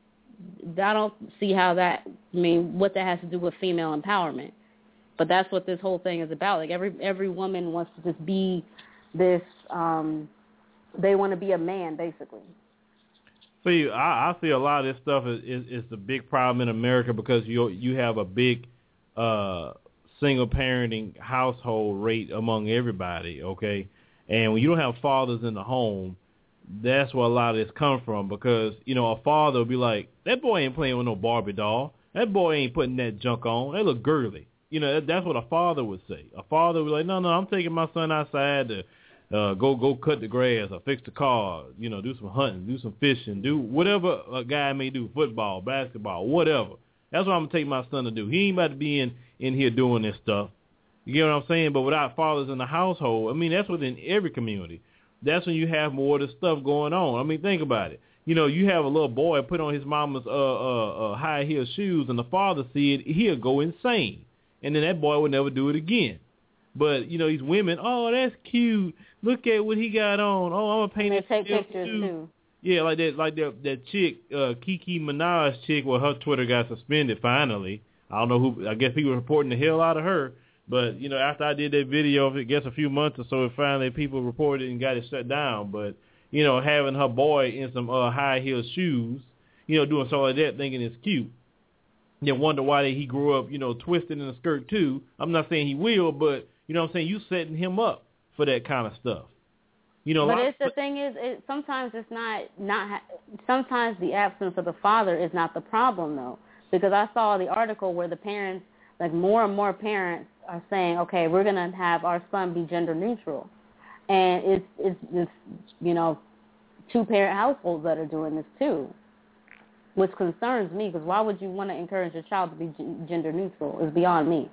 I don't see how that. I mean, what that has to do with female empowerment. But that's what this whole thing is about. Like every woman wants to just be this. They want to be a man, basically. See, I see a lot of this stuff is the big problem in America, because you have a big single parenting household rate among everybody, okay? And when you don't have fathers in the home, that's where a lot of this comes from, because, a father will be like, that boy ain't playing with no Barbie doll. That boy ain't putting that junk on. They look girly. That's what a father would say. A father would be like, no, I'm taking my son outside to go cut the grass or fix the car, do some hunting, do some fishing, do whatever a guy may do, football, basketball, whatever. That's what I'm going to take my son to do. He ain't about to be in here doing this stuff. You get what I'm saying? But without fathers in the household, I mean, that's within every community. That's when you have more of the stuff going on. I mean, think about it. You have a little boy put on his mama's high heel shoes, and the father see it, he'll go insane. And then that boy would never do it again. But, these women, oh, that's cute. Look at what he got on. Oh, I'm going to paint his take pictures, too. Yeah, like that chick, Kiki Minaj chick, well, her Twitter got suspended finally. I don't know who, I guess people were reporting the hell out of her. But, after I did that video, I guess a few months or so, finally people reported it and got it shut down. But, having her boy in some high heel shoes, doing something like that, thinking it's cute. You wonder why he grew up, twisted in a skirt too. I'm not saying he will, but, I'm saying, you setting him up for that kind of stuff. But the thing is, sometimes it's not. Sometimes the absence of the father is not the problem, though, because I saw the article where the parents, like more and more parents, are saying, okay, we're gonna have our son be gender neutral, and it's two-parent households that are doing this too, which concerns me, because why would you want to encourage your child to be gender neutral? It's beyond me.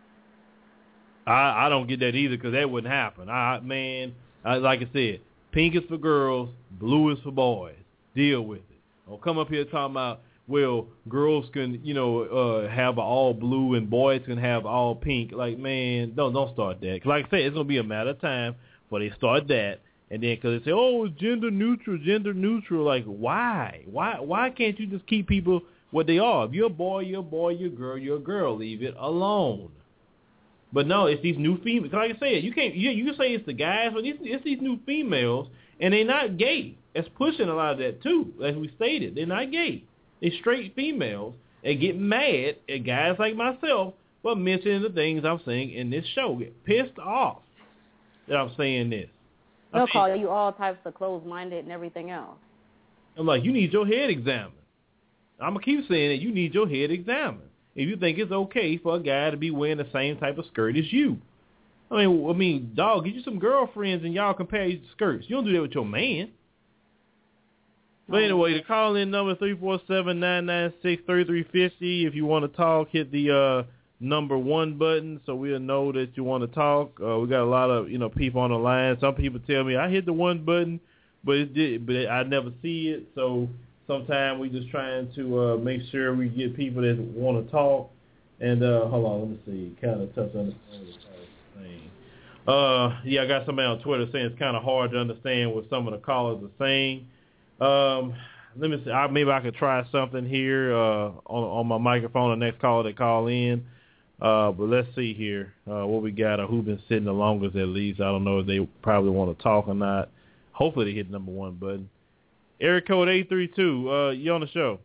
I don't get that either, because that wouldn't happen. Like I said, pink is for girls, blue is for boys. Deal with it. Don't come up here talking about, well, girls can, have all blue and boys can have all pink. Like, man, don't start that. 'Cause like I said, it's going to be a matter of time before they start that. And then because they say, oh, it's gender neutral. Like, why? Why can't you just keep people what they are? If you're a boy, you're a boy. You're a girl, you're a girl. Leave it alone. But no, it's these new females. Like I said, you can say it's the guys, but it's these new females, and they're not gay. It's pushing a lot of that too, as we stated. They're not gay. They're straight females and get mad at guys like myself for mentioning the things I'm saying in this show. Get pissed off that I'm saying this. They'll call you all types of closed-minded and everything else. I'm like, you need your head examined. I'm going to keep saying it. You need your head examined. If you think it's okay for a guy to be wearing the same type of skirt as you. I mean, dog, get you some girlfriends and y'all compare your skirts. You don't do that with your man. But anyway, the call-in number 347-996-3350. If you want to talk, hit the number 1 button so we'll know that you want to talk. We got a lot of people on the line. Some people tell me I hit the 1 button, but I never see it. So sometimes we just trying to make sure we get people that want to talk. And hold on, let me see. Kind of tough to understand this thing. Yeah, I got somebody on Twitter saying it's kind of hard to understand what some of the callers are saying. Let me see. Maybe I could try something here on my microphone. The next caller that call in. But let's see here what we got, or who's been sitting the longest at least. I don't know if they probably want to talk or not. Hopefully they hit number 1 button. Area code 832. You on the show?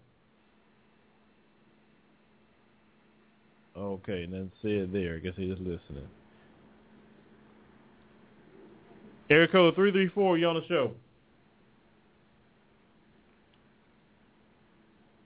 Okay, and then say it there. I guess he's just listening. Area code 334. You on the show?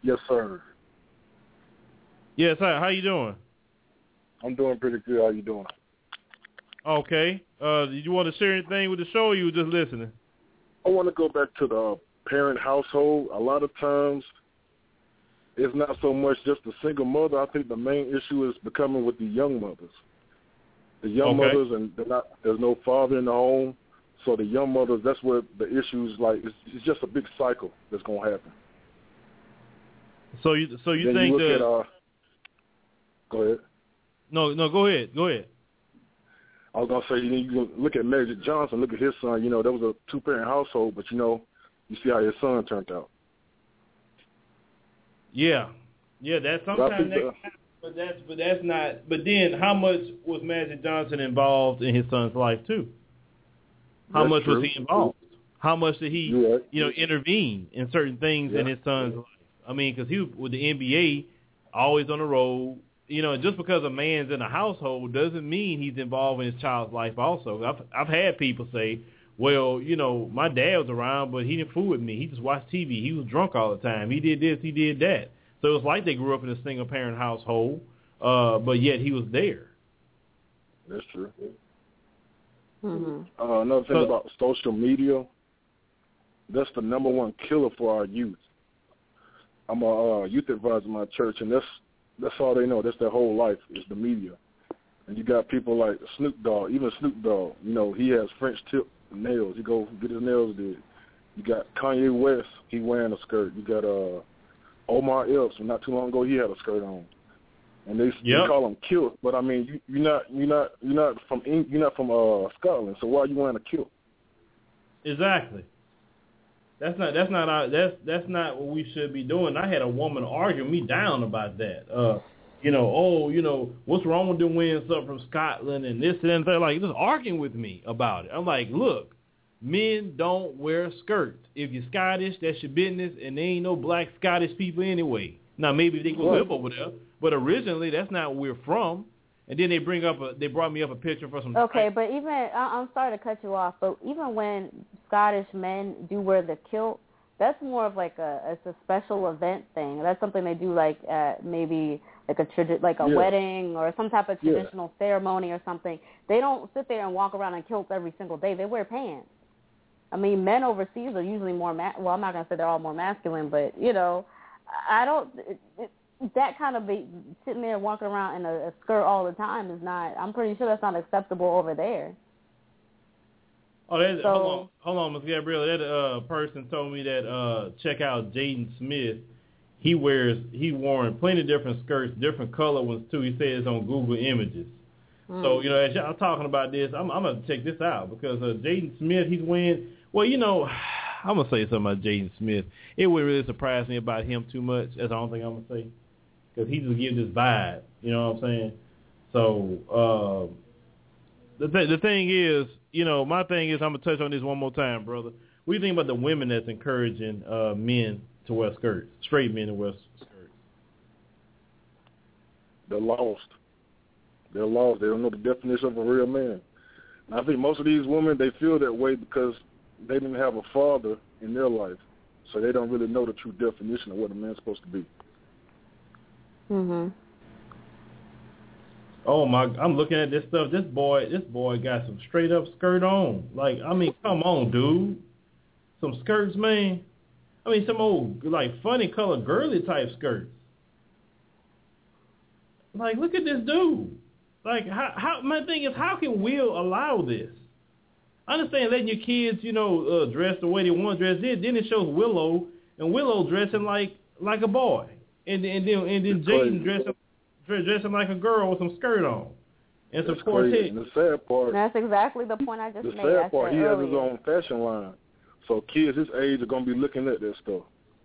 Yes, sir. Yes, sir. How you doing? I'm doing pretty good. How you doing? Okay. Did you want to share anything with the show, or you were just listening? I want to go back to the parent household. A lot of times, it's not so much just the single mother. I think the main issue is becoming with the young mothers. The young mothers, and there's no father in the home. So the young mothers, that's where the issue is like, it's just a big cycle that's going to happen. So you think go ahead. No, go ahead. I was going to say, you look at Magic Johnson, look at his son. You know, that was a two-parent household, but, you know, you see how his son turned out. Yeah, that's sometimes but that's not. But then, how much was Magic Johnson involved in his son's life too? How much was he involved? How much did he, intervene in certain things in his son's life? I mean, because he was with the NBA, always on the road. You know, just because a man's in a household doesn't mean he's involved in his child's life also. I've had people say, well, you know, my dad was around, but he didn't fool with me. He just watched TV. He was drunk all the time. He did this, he did that. So it's like they grew up in a single-parent household, but yet he was there. That's true. Mm-hmm. Another thing about social media, that's the number one killer for our youth. I'm a youth advisor in my church, and that's all they know. That's their whole life is the media. And you got people like Snoop Dogg, even Snoop Dogg. You know, he has French tip nails. He go get his nails did. You got Kanye West. He wearing a skirt. You got Omar Epps. Not too long ago, he had a skirt on. And they call him kilt, but I mean, you're not from Scotland. So why are you wearing a kilt? Exactly. That's not what we should be doing. I had a woman arguing me down about that. What's wrong with them wearing something from Scotland and this and that? Like, just arguing with me about it. I'm like, look, men don't wear skirts. If you're Scottish, that's your business, and there ain't no black Scottish people anyway. Now, maybe they go live over there, but originally that's not where we're from. And then they brought me up a picture for some. Okay, but even I'm sorry to cut you off, but even when Scottish men do wear the kilt, that's more of like it's a special event thing. That's something they do like at maybe like a wedding or some type of traditional ceremony or something. They don't sit there and walk around in kilts every single day. They wear pants. I mean, men overseas are usually more well, I'm not gonna say they're all more masculine, but you know, I don't. That kind of sitting there walking around in a skirt all the time is not. I'm pretty sure that's not acceptable over there. Oh, hold on, Ms. Gabriella. That person told me that check out Jaden Smith. He worn plenty of different skirts, different color ones too. He says it's on Google Images. So as y'all talking about this, I'm gonna check this out because Jaden Smith, he's wearing. Well, you know, I'm gonna say something about Jaden Smith. It wouldn't really surprise me about him too much. That's the only thing I'm gonna say. Because he just gives this vibe, you know what I'm saying? So the thing is, you know, my thing is, I'm going to touch on this one more time, brother. What do you think about the women that's encouraging men to wear skirts, straight men to wear skirts? They're lost. They don't know the definition of a real man. And I think most of these women, they feel that way because they didn't have a father in their life. So they don't really know the true definition of what a man's supposed to be. Mhm. Oh my! I'm looking at this stuff. This boy got some straight up skirt on. Like, I mean, come on, dude. Some skirts, man. I mean, some old like funny color girly type skirts. Like, look at this dude. Like, how? My thing is, how can Will allow this? I understand letting your kids, you know, dress the way they want to dress. Then it shows Willow dressing like a boy. And then Jaden dressing like a girl with some skirt on and some quartet. And the sad part. That's exactly the point I just made. The sad part, he has his own fashion line, so kids his age are gonna be looking at that stuff.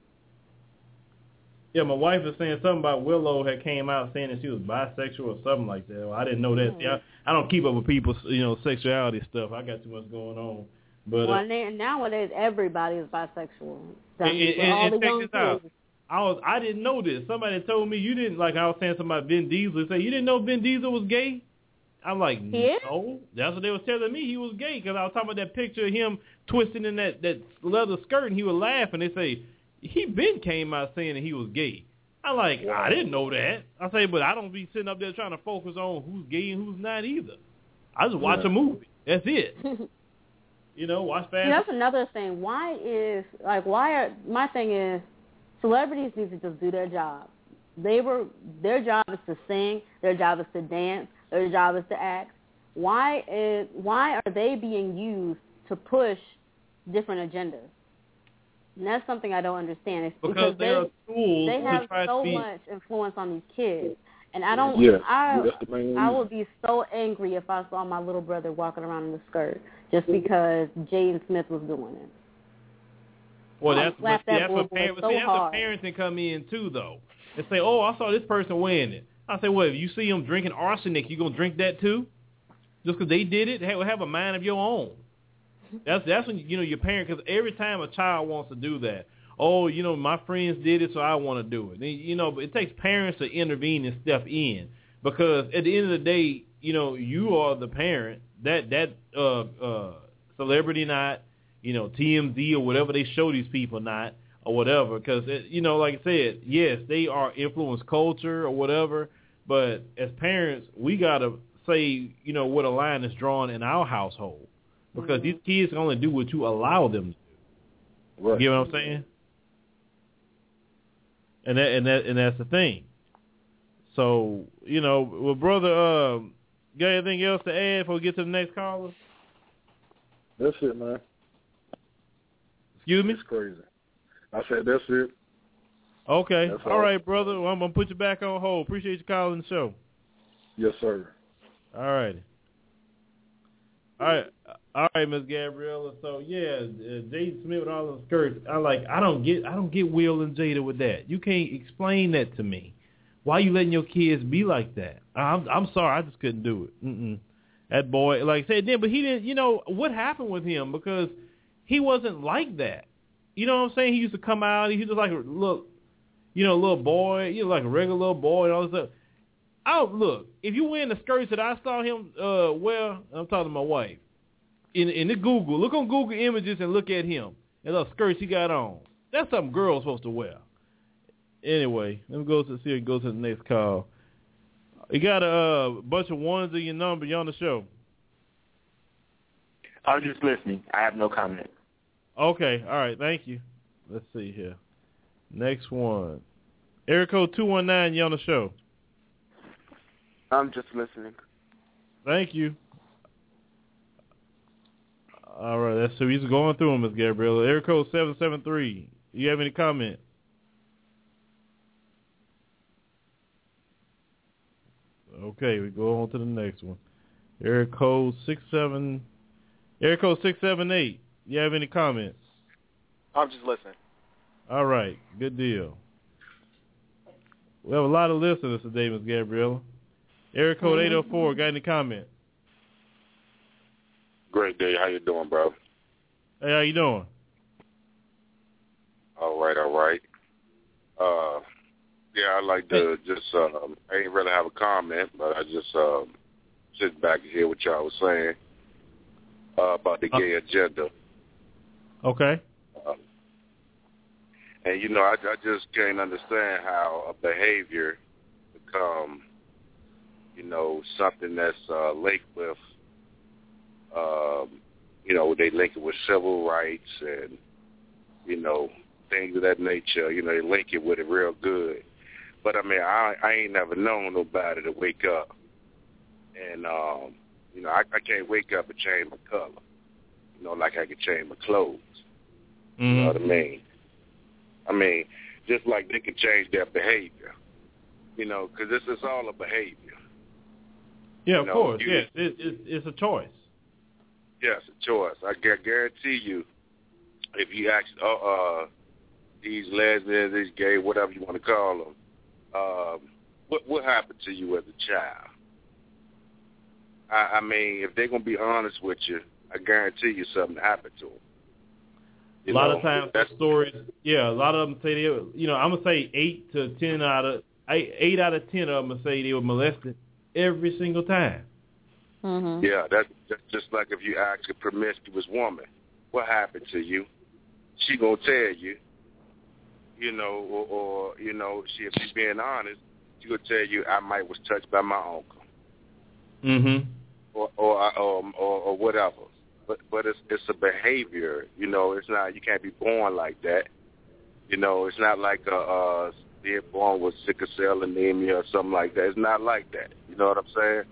Yeah, my wife was saying something about Willow had came out saying that she was bisexual or something like that. Well, I didn't know that. See, I don't keep up with people's, you know, sexuality stuff. I got too much going on. But nowadays everybody is bisexual. And check this out. I didn't know this. Somebody told me you didn't, like I was saying something about Vin Diesel. Say, you didn't know Vin Diesel was gay? I'm like, no. That's what they was telling me. He was gay because I was talking about that picture of him twisting in that leather skirt and he would laugh and they say, he been came out saying that he was gay. I'm like, I didn't know that. I say, but I don't be sitting up there trying to focus on who's gay and who's not either. I just watch a movie. That's it. Watch Fast. That's another thing. My thing is, celebrities need to just do their job. Their job is to sing. Their job is to dance. Their job is to act. Why are they being used to push different agendas? And that's something I don't understand. It's because they have so much influence on these kids. And I don't. I would be so angry if I saw my little brother walking around in a skirt just because Jaden Smith was doing it. Well, that's where parenting come in too, though. And say, oh, I saw this person wearing it. I say, well, if you see them drinking arsenic, you gonna drink that too? Just because they did it, have a mind of your own. That's when your parent. Because every time a child wants to do that, oh, my friends did it, so I want to do it. And, it takes parents to intervene and step in, because at the end of the day, you are the parent. That celebrity not, TMZ or whatever they show these people not, or whatever. Because, like I said, yes, they are influence culture or whatever, but as parents, we got to say, what a line is drawn in our household. Because these kids can only do what you allow them to do. Right. You get what I'm saying? And that's the thing. So, well, brother, got anything else to add before we get to the next caller? That's it, man. Excuse me? It's crazy. I said that's it. Okay. That's all right, brother. Well, I'm going to put you back on hold. Appreciate you calling the show. Yes, sir. All right. All right, Miss Gabriella. So Jaden Smith with all those skirts. I don't get Will and Jada with that. You can't explain that to me. Why you letting your kids be like that? I'm sorry, I just couldn't do it. That boy, like I said, then, but he didn't. What happened with him? Because he wasn't like that. You know what I'm saying? He used to come out. He was just like a little boy. Like a regular little boy and all this stuff. Look, if you wearing the skirts that I saw him wear, I'm talking to my wife. In the Google, look on Google Images and look at him and the skirts he got on. That's something girls supposed to wear. Anyway, let me go to the next call. You got a bunch of ones in your number. You on the show? I'm just listening. I have no comment. Okay, all right, thank you. Let's see here. Next one. Area code 219, you on the show? I'm just listening. Thank you. All right, that's so he's going through them, Ms. Gabriella. Area code 773. You have any comment? Okay, we go on to the next one. Area code 678. You have any comments? I'm just listening. All right, good deal. We have a lot of listeners today, Ms. Gabriella. Area code 804. Got any comment? Great day. How you doing, bro? Hey, how you doing? All right. I'd like to just, I ain't really have a comment, but I just sit back and hear what y'all was saying about the gay agenda. Okay. And, I just can't understand how a behavior become, something that's linked with, they link it with civil rights and, things of that nature. They link it with it real good. But, I ain't never known nobody to wake up. And, I can't wake up and change my color, like I can change my clothes. Mm-hmm. You know what I mean? Just like they can change their behavior, because this is all a behavior. Yeah, of course. Yes, it's a choice. Yes, a choice. I guarantee you, if you ask these lesbians, these gay, whatever you want to call them, what happened to you as a child? I mean, if they're going to be honest with you, I guarantee you something happened to them. A lot of times the stories, a lot of them say they, I'm going to say 8 out of 10 of them say they were molested every single time. Mm-hmm. Yeah, that's just like if you ask a promiscuous woman, what happened to you? She going to tell you. you know, or you know, if she's being honest, she would tell you, I might was touched by my uncle. Mm-hmm. Or whatever. But it's a behavior, you know. It's not, you can't be born like that. You know, it's not like they're born with sickle cell anemia or something like that. It's not like that. You know what I'm saying?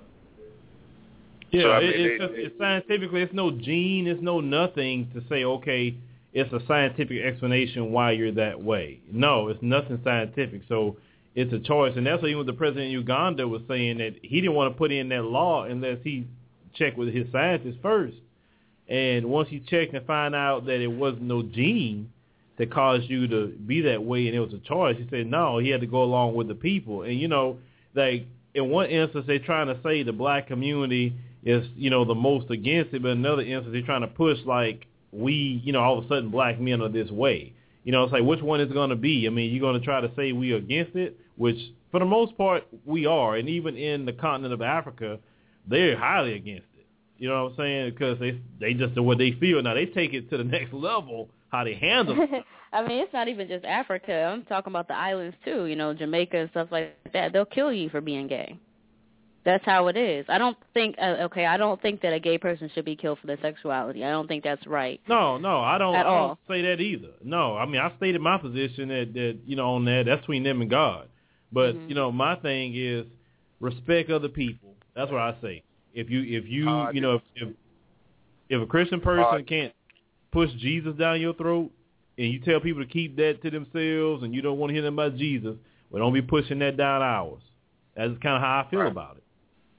Yeah, so, it's scientifically, it's no gene, it's no nothing to say, okay, it's a scientific explanation why you're that way. No, it's nothing scientific. So it's a choice. And that's what even the president of Uganda was saying, that he didn't want to put in that law unless he checked with his scientists first. And once he checked and found out that it wasn't no gene that caused you to be that way and it was a choice, he said no, he had to go along with the people. And, you know, like in one instance they're trying to say the black community is, you know, the most against it, but in another instance they're trying to push like we, you know, all of a sudden black men are this way. You know, it's like, which one is it going to be? I mean, you're going to try to say we are against it, which for the most part we are. And even in the continent of Africa, they're highly against it. You know what I'm saying? Because they just do what they feel. Now, they take it to the next level, how they handle it. I mean, it's not even just Africa. I'm talking about the islands, too, you know, Jamaica and stuff like that. They'll kill you for being gay. That's how it is. I don't think that a gay person should be killed for their sexuality. I don't think that's right. No, I don't say that either. No, I mean, I stated my position that you know, on that. That's between them and God. But, you know, my thing is respect other people. That's what I say. If you you know, if a Christian person can't push Jesus down your throat and you tell people to keep that to themselves and you don't want to hear them about Jesus, well, don't be pushing that down ours. That's kind of how I feel about it.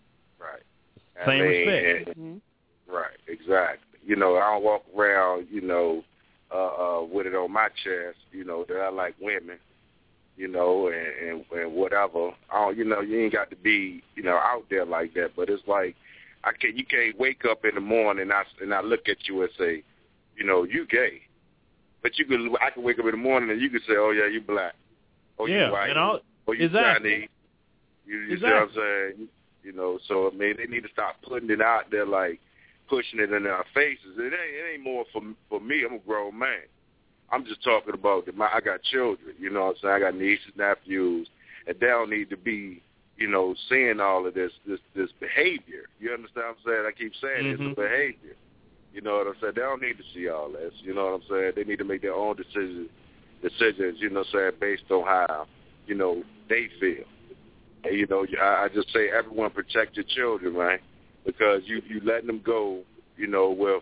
Right. Same respect. Right, exactly. You know, I don't walk around, you know, with it on my chest, you know, that I like women, you know, and whatever. You know, you ain't got to be, you know, out there like that. But it's like, you can't wake up in the morning and I look at you and say, you know, you gay. But I can wake up in the morning and you can say, oh yeah, you black. Oh, yeah, you white. Oh, you Chinese. You see what I'm saying? You know, so I mean, they need to stop putting it out there, like pushing it in our faces. It ain't more for me. I'm a grown man. I'm just talking about I got children, you know what I'm saying? I got nieces, nephews, and they don't need to be, you know, seeing all of this behavior. You understand what I'm saying? I keep saying it's a behavior. You know what I'm saying? They don't need to see all this. You know what I'm saying? They need to make their own decisions, you know what I'm saying, based on how, you know, they feel. And, you know, I just say everyone protect your children, right? Because you letting them go, you know, with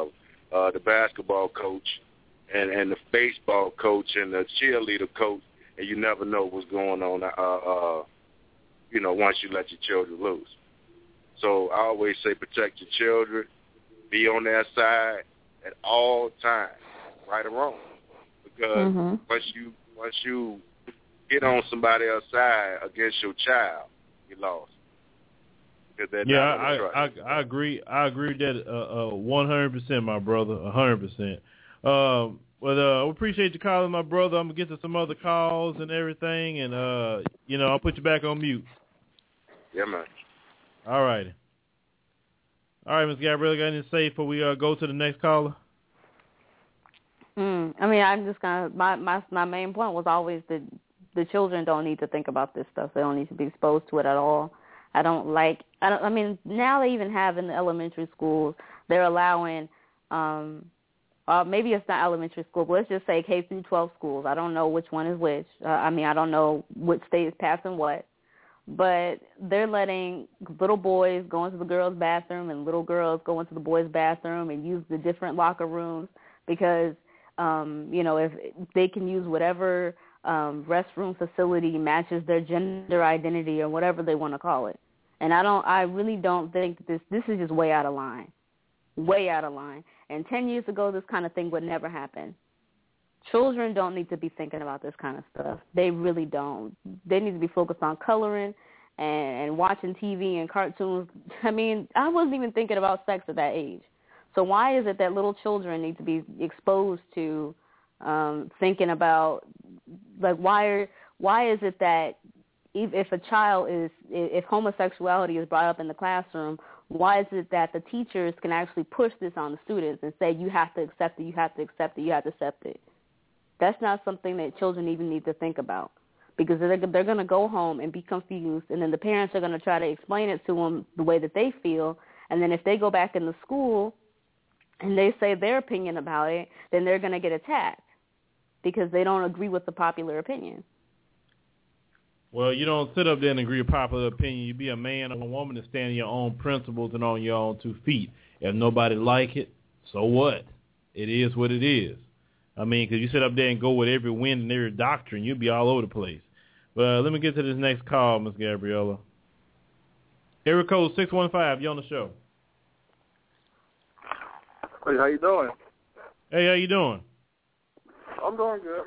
the basketball coach and the baseball coach and the cheerleader coach, and you never know what's going on, you know, once you let your children loose. So I always say protect your children, be on their side at all times, right or wrong. Because once you get on somebody else's side against your child, you lost. Yeah, I agree. I agree with that 100%, my brother, 100%. Well, we appreciate you calling, my brother. I'm gonna get to some other calls and everything, and you know, I'll put you back on mute. Yeah, man. All right, Ms. Gabrielle, got anything to say before we go to the next caller? I mean, I'm just gonna. My main point was always that the children don't need to think about this stuff. They don't need to be exposed to it at all. I mean, now they even have in the elementary schools, they're allowing, maybe it's not elementary school, but let's just say K through 12 schools. I don't know which one is which. I mean, I don't know which state is passing what. But they're letting little boys go into the girls' bathroom and little girls go into the boys' bathroom and use the different locker rooms because, you know, if they can use whatever restroom facility matches their gender identity or whatever they want to call it. And I really don't think that this is just way out of line. Way out of line. And 10 years ago, this kind of thing would never happen. Children don't need to be thinking about this kind of stuff. They really don't. They need to be focused on coloring and watching TV and cartoons. I mean, I wasn't even thinking about sex at that age. So why is it that little children need to be exposed to thinking about, like, why is it that if homosexuality is brought up in the classroom, why is it that the teachers can actually push this on the students and say, you have to accept it, you have to accept it, you have to accept it? That's not something that children even need to think about, because they're going to go home and be confused, and then the parents are going to try to explain it to them the way that they feel, and then if they go back into school and they say their opinion about it, then they're going to get attacked because they don't agree with the popular opinion. Well, you don't sit up there and agree with popular opinion. You be a man or a woman to stand on your own principles and on your own 2 feet. If nobody like it, so what? It is what it is. I mean, because you sit up there and go with every wind and every doctrine, you'll be all over the place. But let me get to this next call, Ms. Gabriella. Area code 615, you're on the show. Hey, how you doing? Hey, how you doing? I'm doing good.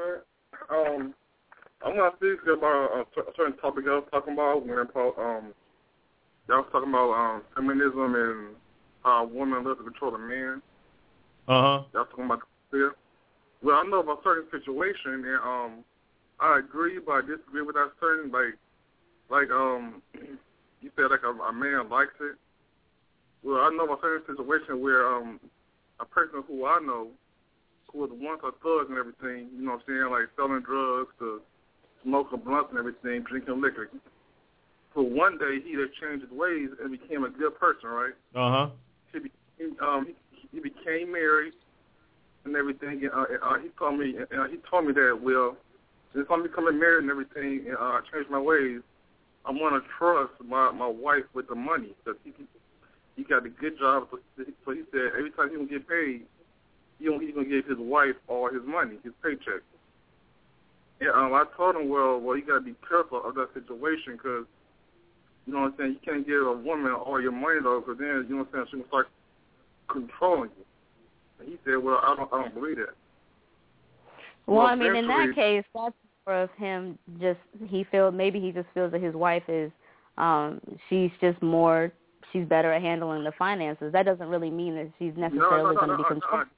I'm going to speak about a certain topic I was talking about when y'all was talking about feminism and how women love to control the men. Uh-huh. Y'all talking about the Well, I know about a certain situation, and I agree, but I disagree with that certain, like you said, like a man likes it. Well, I know about a certain situation where a person who I know, who was once a thug and everything, you know what I'm saying, like selling drugs to smoking blunts and everything, drinking liquor. So one day he just changed his ways and became a good person, right? Uh-huh. He became married and everything. And, he told me that, well, since I'm becoming married and everything, and I changed my ways, I want to trust my wife with the money, because he got a good job. So he said every time he gonna get paid, he's gonna give his wife all his money, his paycheck. And I told him, well, you gotta be careful of that situation, because you know what I'm saying, you can't give a woman all your money though, because then you know what I'm saying, she will start controlling you. And he said, well, I don't believe that. Well, I mean, in that case, that's more of him. He feels that his wife is, she's better at handling the finances. That doesn't really mean that she's necessarily going to be controlled.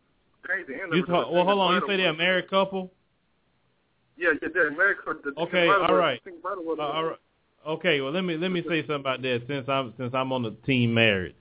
Well, hold on. You say they're a married couple? Yeah, they're a married couple. Okay, all right. Okay, well, let me say something about that since I'm on the team married.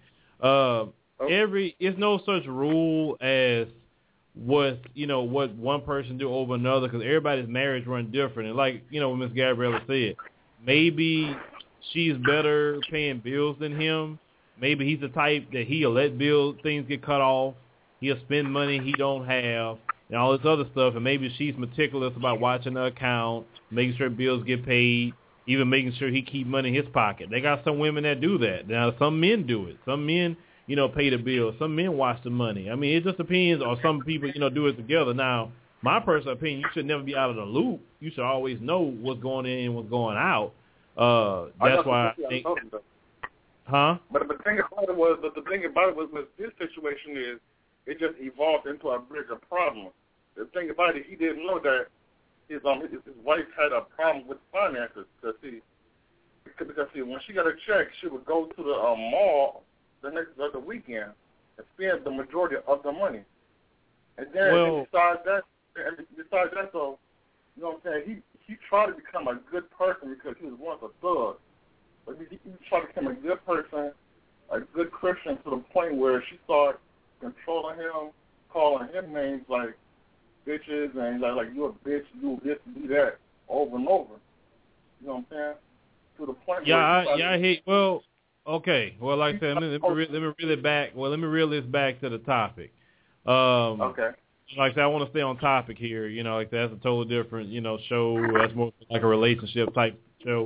It's no such rule as what one person do over another, because everybody's marriage run different. And like what Miss Gabriella said, maybe she's better paying bills than him. Maybe he's the type that he'll let things get cut off. He'll spend money he don't have and all this other stuff. And maybe she's meticulous about watching the account, making sure bills get paid, even making sure he keep money in his pocket. They got some women that do that. Now, some men do it. Some men, pay the bills. Some men watch the money. I mean, it just depends. Or some people, do it together. Now, my personal opinion, you should never be out of the loop. You should always know what's going in and what's going out. That's why I think. Huh? But the thing about it was with this situation is it just evolved into a bigger problem. The thing about it, he didn't know that his wife had a problem with finances. Because when she got a check, she would go to the mall the weekend and spend the majority of the money. And then besides that, so you know what I'm saying, he tried to become a good person because he was once a thug. But he tried to become a good person, a good Christian, to the point where she started controlling him, calling him names like bitches and like you're a bitch, you this, you that, over and over. You know what I'm saying? To the point where okay. Well, like I said, let me reel this back to the topic. Okay. Like I said, I want to stay on topic here. Like that's a totally different, show. That's more like a relationship type show.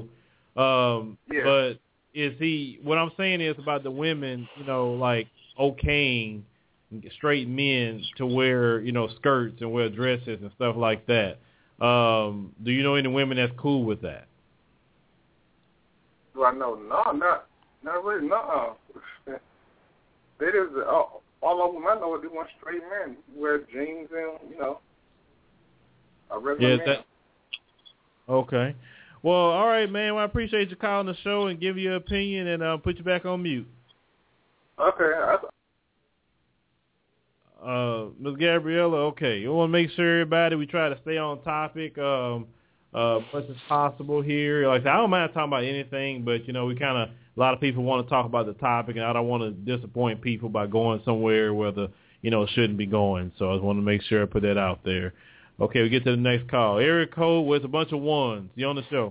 But what I'm saying is about the women, like okaying straight men to wear, skirts and wear dresses and stuff like that. Do you know any women that's cool with that? Do I know? No, not really. No. They just all of them I know they want straight men wear jeans and a regular man. Okay. Well, all right, man. Well, I appreciate you calling the show and give your opinion, and put you back on mute. Okay. Ms. Gabriella, okay. You want to make sure we try to stay on topic much as possible here. Like I said, I don't mind talking about anything, but a lot of people want to talk about the topic, and I don't want to disappoint people by going somewhere where it shouldn't be going. So I just want to make sure I put that out there. Okay, we get to the next call. Area code with a bunch of ones. You on the show?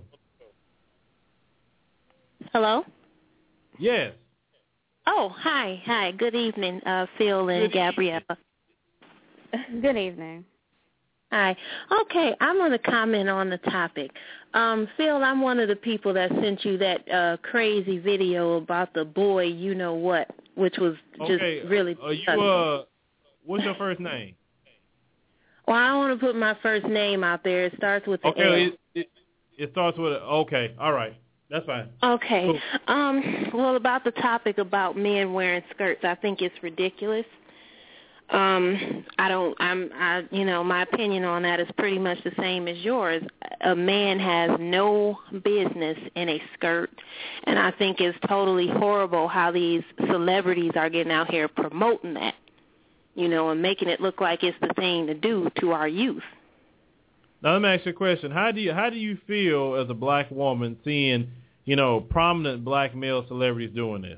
Hello? Yes. Oh, hi. Good evening, Phil and Gabriella. Good evening. Hi. Okay, I'm going to comment on the topic. Phil, I'm one of the people that sent you that crazy video about the boy you-know-what, which was just really... What's your first name? Well, I don't want to put my first name out there. It starts with an L. It starts with okay. All right. That's fine. Okay. Cool. Well, about the topic about men wearing skirts, I think it's ridiculous. My opinion on that is pretty much the same as yours. A man has no business in a skirt, and I think it's totally horrible how these celebrities are getting out here promoting that. And making it look like it's the thing to do to our youth. Now, let me ask you a question. How do you feel as a black woman seeing, prominent black male celebrities doing this?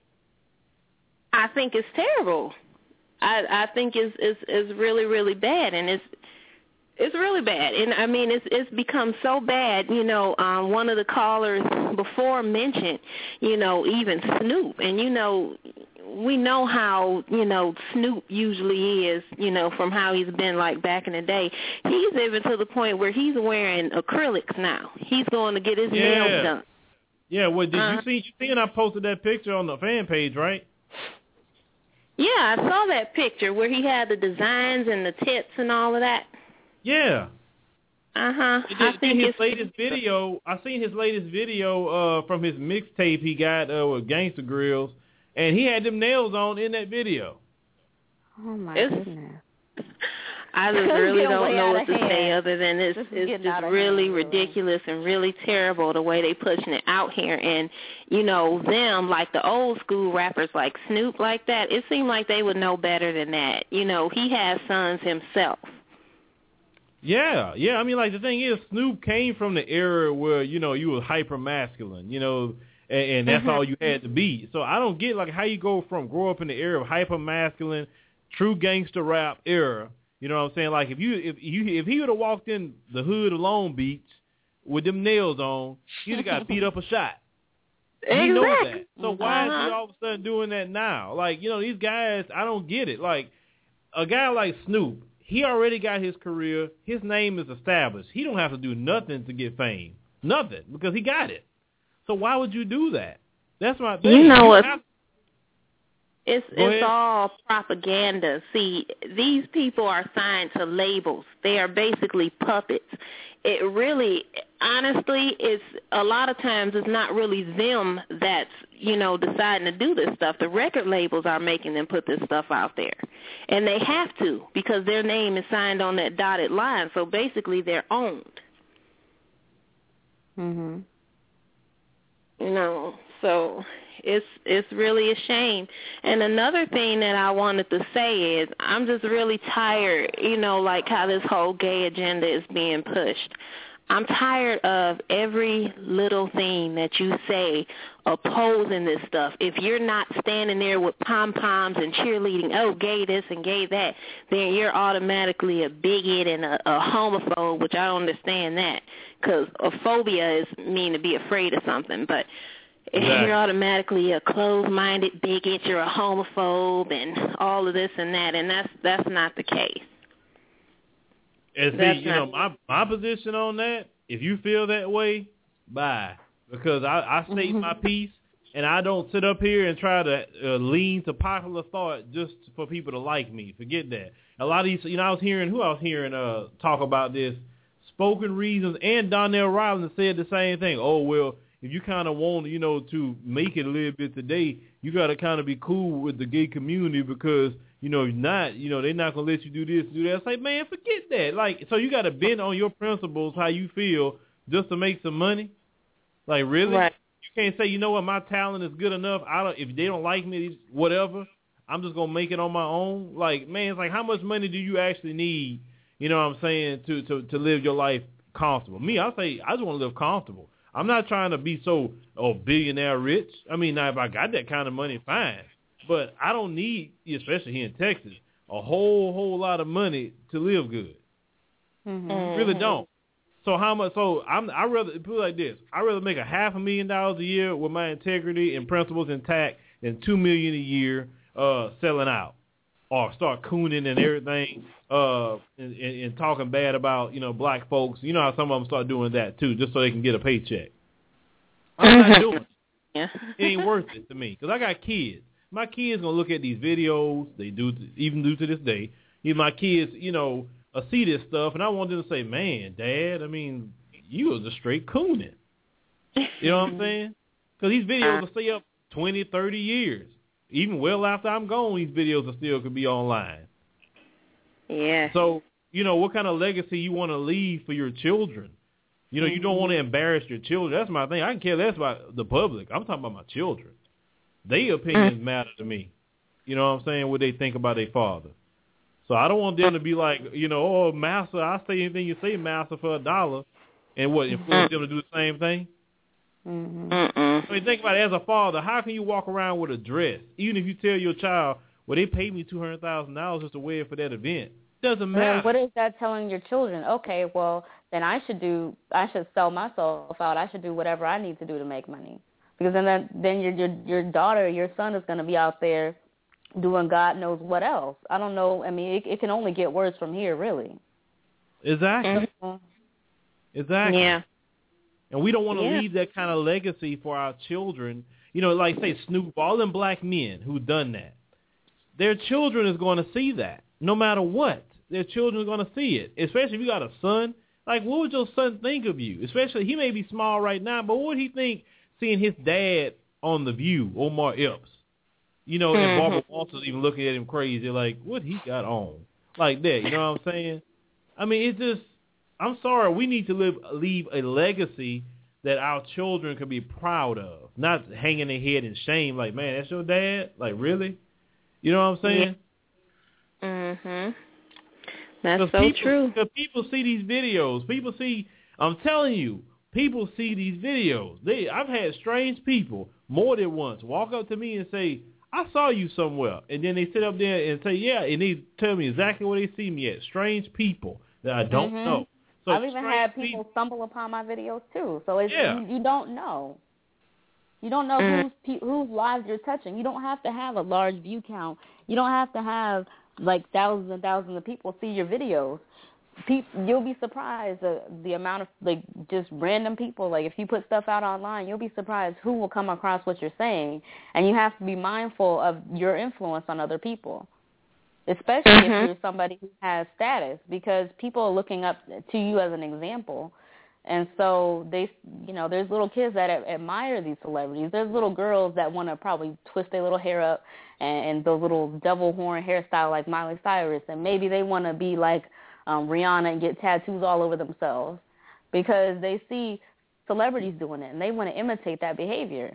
I think it's terrible. I think it's really, really bad, and it's really bad. And I mean, it's become so bad. One of the callers before mentioned, even Snoop, and we know how, Snoop usually is, from how he's been like back in the day. He's even to the point where he's wearing acrylics now. He's going to get his nails done. Yeah, well, did you see I posted that picture on the fan page, right? Yeah, I saw that picture where he had the designs and the tits and all of that. Yeah. I seen his latest video from his mixtape he got with Gangsta Grills. And he had them nails on in that video. Oh, my goodness. I just really don't know what to say other than it's just really ridiculous and really terrible the way they pushing it out here. And, them, like the old school rappers like Snoop like that, it seemed like they would know better than that. He has sons himself. Yeah. I mean, like, the thing is, Snoop came from the era where, you were hyper masculine, and that's all you had to be. So I don't get like how you grow up in the era of hyper masculine, true gangster rap era. You know what I'm saying? Like if he would have walked in the hood of Long Beach with them nails on, he'd have got beat up a shot. He knows that. So why is he all of a sudden doing that now? Like, these guys, I don't get it. Like a guy like Snoop, he already got his career. His name is established. He don't have to do nothing to get fame. Nothing, because he got it. So why would you do that? That's my thing. It's all propaganda. See, these people are signed to labels. They are basically puppets. It really, honestly, it's a lot of times it's not really them that's, deciding to do this stuff. The record labels are making them put this stuff out there. And they have to because their name is signed on that dotted line. So basically they're owned. Mhm. So it's really a shame. And another thing that I wanted to say is I'm just really tired, like how this whole gay agenda is being pushed. I'm tired of every little thing that you say opposing this stuff. If you're not standing there with pom-poms and cheerleading, oh, gay this and gay that, then you're automatically a bigot and a homophobe, which I don't understand that, because a phobia is mean to be afraid of something. But if you're automatically a closed-minded bigot, you're a homophobe and all of this and that, and that's not the case. And see, my position on that, if you feel that way, bye. Because I state my piece, and I don't sit up here and try to lean to popular thought just for people to like me. Forget that. A lot of these, I was hearing talk about this, Spoken Reasons, and Donnell Rawlings said the same thing. Oh, well, if you kind of want, to make it a little bit today, you got to kind of be cool with the gay community because, they're not going to let you do this, do that. It's like, man, forget that. Like, so you got to bend on your principles, how you feel, just to make some money? Like, really? Right. You can't say, you know what, my talent is good enough. If they don't like me, whatever, I'm just going to make it on my own. Like, man, it's like, how much money do you actually need, you know what I'm saying, to live your life comfortable? Me, I say, I just want to live comfortable. I'm not trying to be so billionaire rich. I mean, now if I got that kind of money, fine. But I don't need, especially here in Texas, a whole lot of money to live good. Really don't. So how much? So I rather put it like this: I rather make $500,000 a year with my integrity and principles intact than $2 million a year selling out or start cooning and everything and talking bad about black folks. You know how some of them start doing that too, just so they can get a paycheck. I'm not doing it. Yeah. It ain't worth it to me because I got kids. My kids gonna look at these videos. They do even to this day. Even my kids, see this stuff, and I want them to say, "Man, Dad, I mean, you was a straight cooning." You know what I'm saying? Because these videos will stay up 20, 30 years. Even well after I'm gone, these videos will still could be online. Yeah. So, what kind of legacy you want to leave for your children? You don't want to embarrass your children. That's my thing. I can care less about the public. I'm talking about my children. Their opinions matter to me. You know what I'm saying? What they think about their father. So I don't want them to be like, oh, master, I say anything you say, master, for $1, and what, influence them to do the same thing? So you think about it, as a father, how can you walk around with a dress, even if you tell your child, well, they paid me $200,000 just to wear it for that event? Doesn't matter. Well, what is that telling your children? Okay, well, then I should sell myself out. I should do whatever I need to do to make money. Because then your daughter, your son is going to be out there doing God knows what else. I don't know. I mean, it can only get worse from here, really. Exactly. Exactly. Yeah. And we don't want to leave that kind of legacy for our children. Like, say, Snoop, all them black men who done that. Their children is going to see that, no matter what. Their children are going to see it, especially if you got a son. Like, what would your son think of you? Especially, he may be small right now, but what would he think seeing his dad on The View, Omar Epps? And Barbara Walters even looking at him crazy, like, what he got on? Like that, you know what I'm saying? I mean, it's just, I'm sorry, we need to leave a legacy that our children can be proud of, not hanging their head in shame, like, man, that's your dad? Like, really? You know what I'm saying? Mm-hmm. That's so true. Because people see these videos. I'm telling you, people see these videos. I've had strange people more than once walk up to me and say, I saw you somewhere. And then they sit up there and say, yeah, and they tell me exactly where they see me at. Strange people that I don't know. So I've even had people stumble upon my videos, too. So it's, you don't know. You don't know whose lives you're touching. You don't have to have a large view count. You don't have to have, like, thousands and thousands of people see your videos. You'll be surprised the amount of, like, just random people. Like, if you put stuff out online, you'll be surprised who will come across what you're saying. And you have to be mindful of your influence on other people, especially if you're somebody who has status, because people are looking up to you as an example. And so there's little kids that admire these celebrities. There's little girls that want to probably twist their little hair up and those little devil horn hairstyle like Miley Cyrus, and maybe they want to be like Rihanna and get tattoos all over themselves because they see celebrities doing it and they want to imitate that behavior.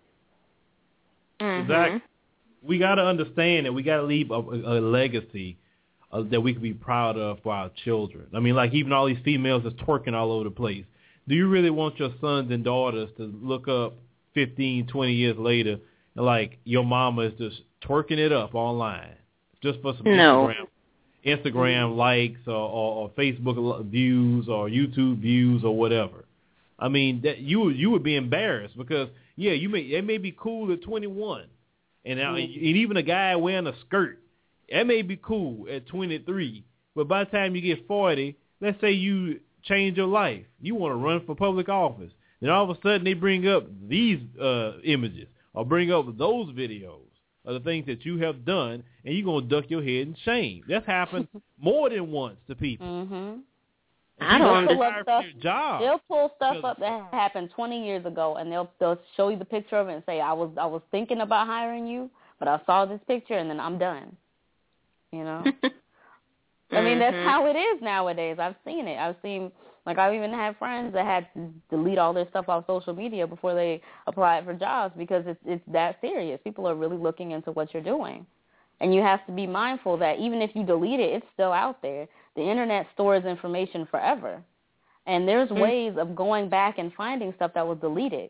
Exactly. We got to understand that we got to leave a legacy that we can be proud of for our children. I mean, like even all these females that's twerking all over the place. Do you really want your sons and daughters to look up 15, 20 years later and like your mama is just twerking it up online just for some Instagram likes or Facebook views or YouTube views or whatever? I mean, that you would be embarrassed because it may be cool at 21, and even a guy wearing a skirt, that may be cool at 23, but by the time you get 40, let's say you change your life, you want to run for public office, then all of a sudden they bring up these images or bring up those videos of the things that you have done, and you're going to duck your head in shame. That's happened more than once to people. I don't understand. They'll pull stuff up that happened 20 years ago, and they'll show you the picture of it and say, I was thinking about hiring you, but I saw this picture, and then I'm done. You know? I mean, that's how it is nowadays. I've seen it. I've even had friends that had to delete all their stuff off social media before they applied for jobs because it's that serious. People are really looking into what you're doing. And you have to be mindful that even if you delete it, it's still out there. The Internet stores information forever. And there's ways of going back and finding stuff that was deleted.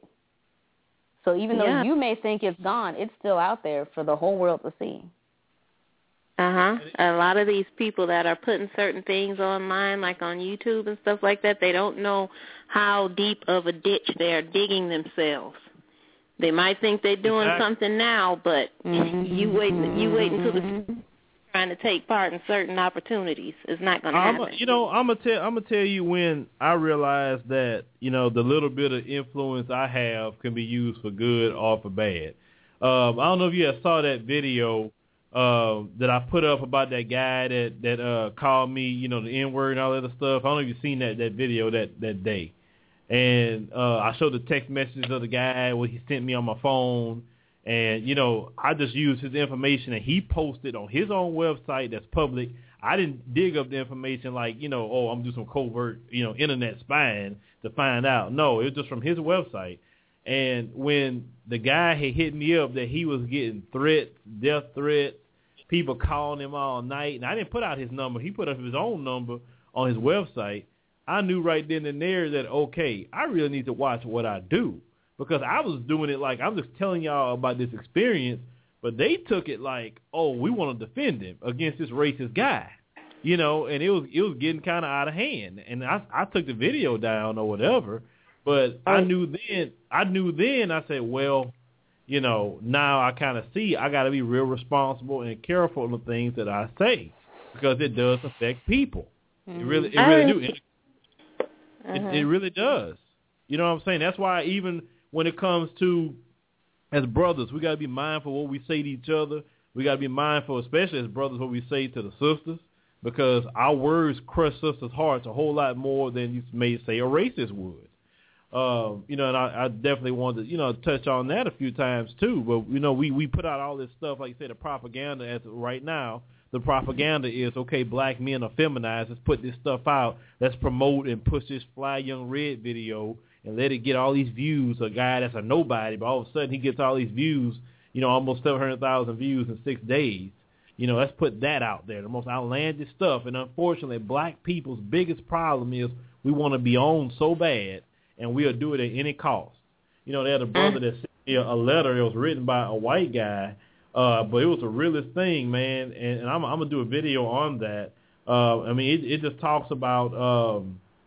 So even though you may think it's gone, it's still out there for the whole world to see. A lot of these people that are putting certain things online, like on YouTube and stuff like that, they don't know how deep of a ditch they're digging themselves. They might think they're doing something now, but you wait until the trying to take part in certain opportunities. It's not going to happen. I'm gonna tell you when I realized that the little bit of influence I have can be used for good or for bad. I don't know if you saw that video that I put up about that guy that called me, the N-word and all that other stuff. I don't know if you've seen that video that day. And I showed the text messages of the guy, what he sent me on my phone. And, I just used his information and he posted on his own website that's public. I didn't dig up the information like, I'm doing some covert, internet spying to find out. No, it was just from his website. And when the guy had hit me up that he was getting threats, death threats, people calling him all night, and I didn't put out his number. He put up his own number on his website. I knew right then and there that, okay, I really need to watch what I do, because I was doing it like I'm just telling y'all about this experience, but they took it like, oh, we want to defend him against this racist guy, and it was getting kind of out of hand. And I took the video down or whatever, but I knew then, I said, well, now I kind of see I got to be real responsible and careful of the things that I say, because it does affect people. It really do. It really does. You know what I'm saying? That's why even when it comes to, as brothers, we got to be mindful of what we say to each other. We got to be mindful, especially as brothers, what we say to the sisters, because our words crush sisters' hearts a whole lot more than you may say a racist would. And I definitely wanted to, touch on that a few times too. But, we put out all this stuff, like you said, the propaganda as right now. The propaganda is, okay, black men are feminized. Let's put this stuff out. Let's promote and push this Fly Young Red video and let it get all these views. A guy that's a nobody, but all of a sudden he gets all these views, almost 700,000 views in 6 days. Let's put that out there, the most outlandish stuff. And unfortunately, black people's biggest problem is we want to be on so bad, and we'll do it at any cost. They had a brother that sent me a letter. It was written by a white guy. But it was the realest thing, man, and I'm going to do a video on that. It just talks about,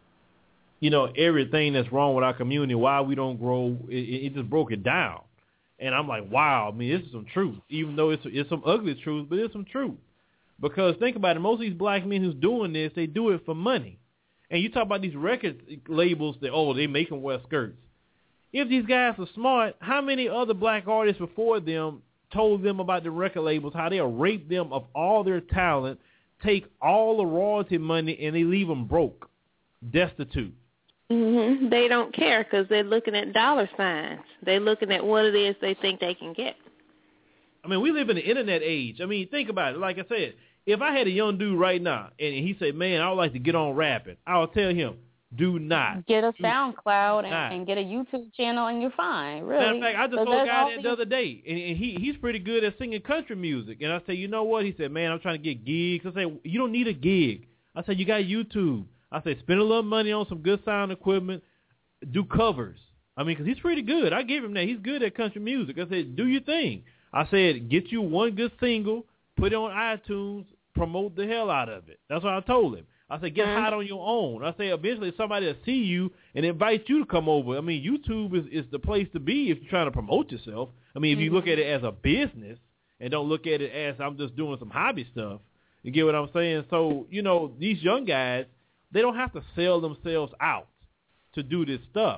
everything that's wrong with our community, why we don't grow. It just broke it down. And I'm like, wow, this is some truth, even though it's some ugly truth, but it's some truth. Because think about it, most of these black men who's doing this, they do it for money. And you talk about these record labels that, they make them wear skirts. If these guys are smart, how many other black artists before them told them about the record labels, how they'll rape them of all their talent, take all the royalty money, and they leave them broke, destitute. They don't care because they're looking at dollar signs. They're looking at what it is they think they can get. We live in the internet age. Think about it. Like I said, if I had a young dude right now, and he said, man, I would like to get on rapping, I would tell him, do not. Get a SoundCloud and get a YouTube channel, and you're fine, really. Matter of fact, I just told a guy that the other day, and he's pretty good at singing country music. And I said, you know what? He said, man, I'm trying to get gigs. I said, you don't need a gig. I said, you got YouTube. I said, spend a little money on some good sound equipment, do covers. Because he's pretty good. I gave him that. He's good at country music. I said, do your thing. I said, get you one good single, put it on iTunes, promote the hell out of it. That's what I told him. I said, get hot on your own. I say, eventually somebody will see you and invite you to come over. YouTube is the place to be if you're trying to promote yourself. If you look at it as a business and don't look at it as I'm just doing some hobby stuff, you get what I'm saying? So, these young guys, they don't have to sell themselves out to do this stuff.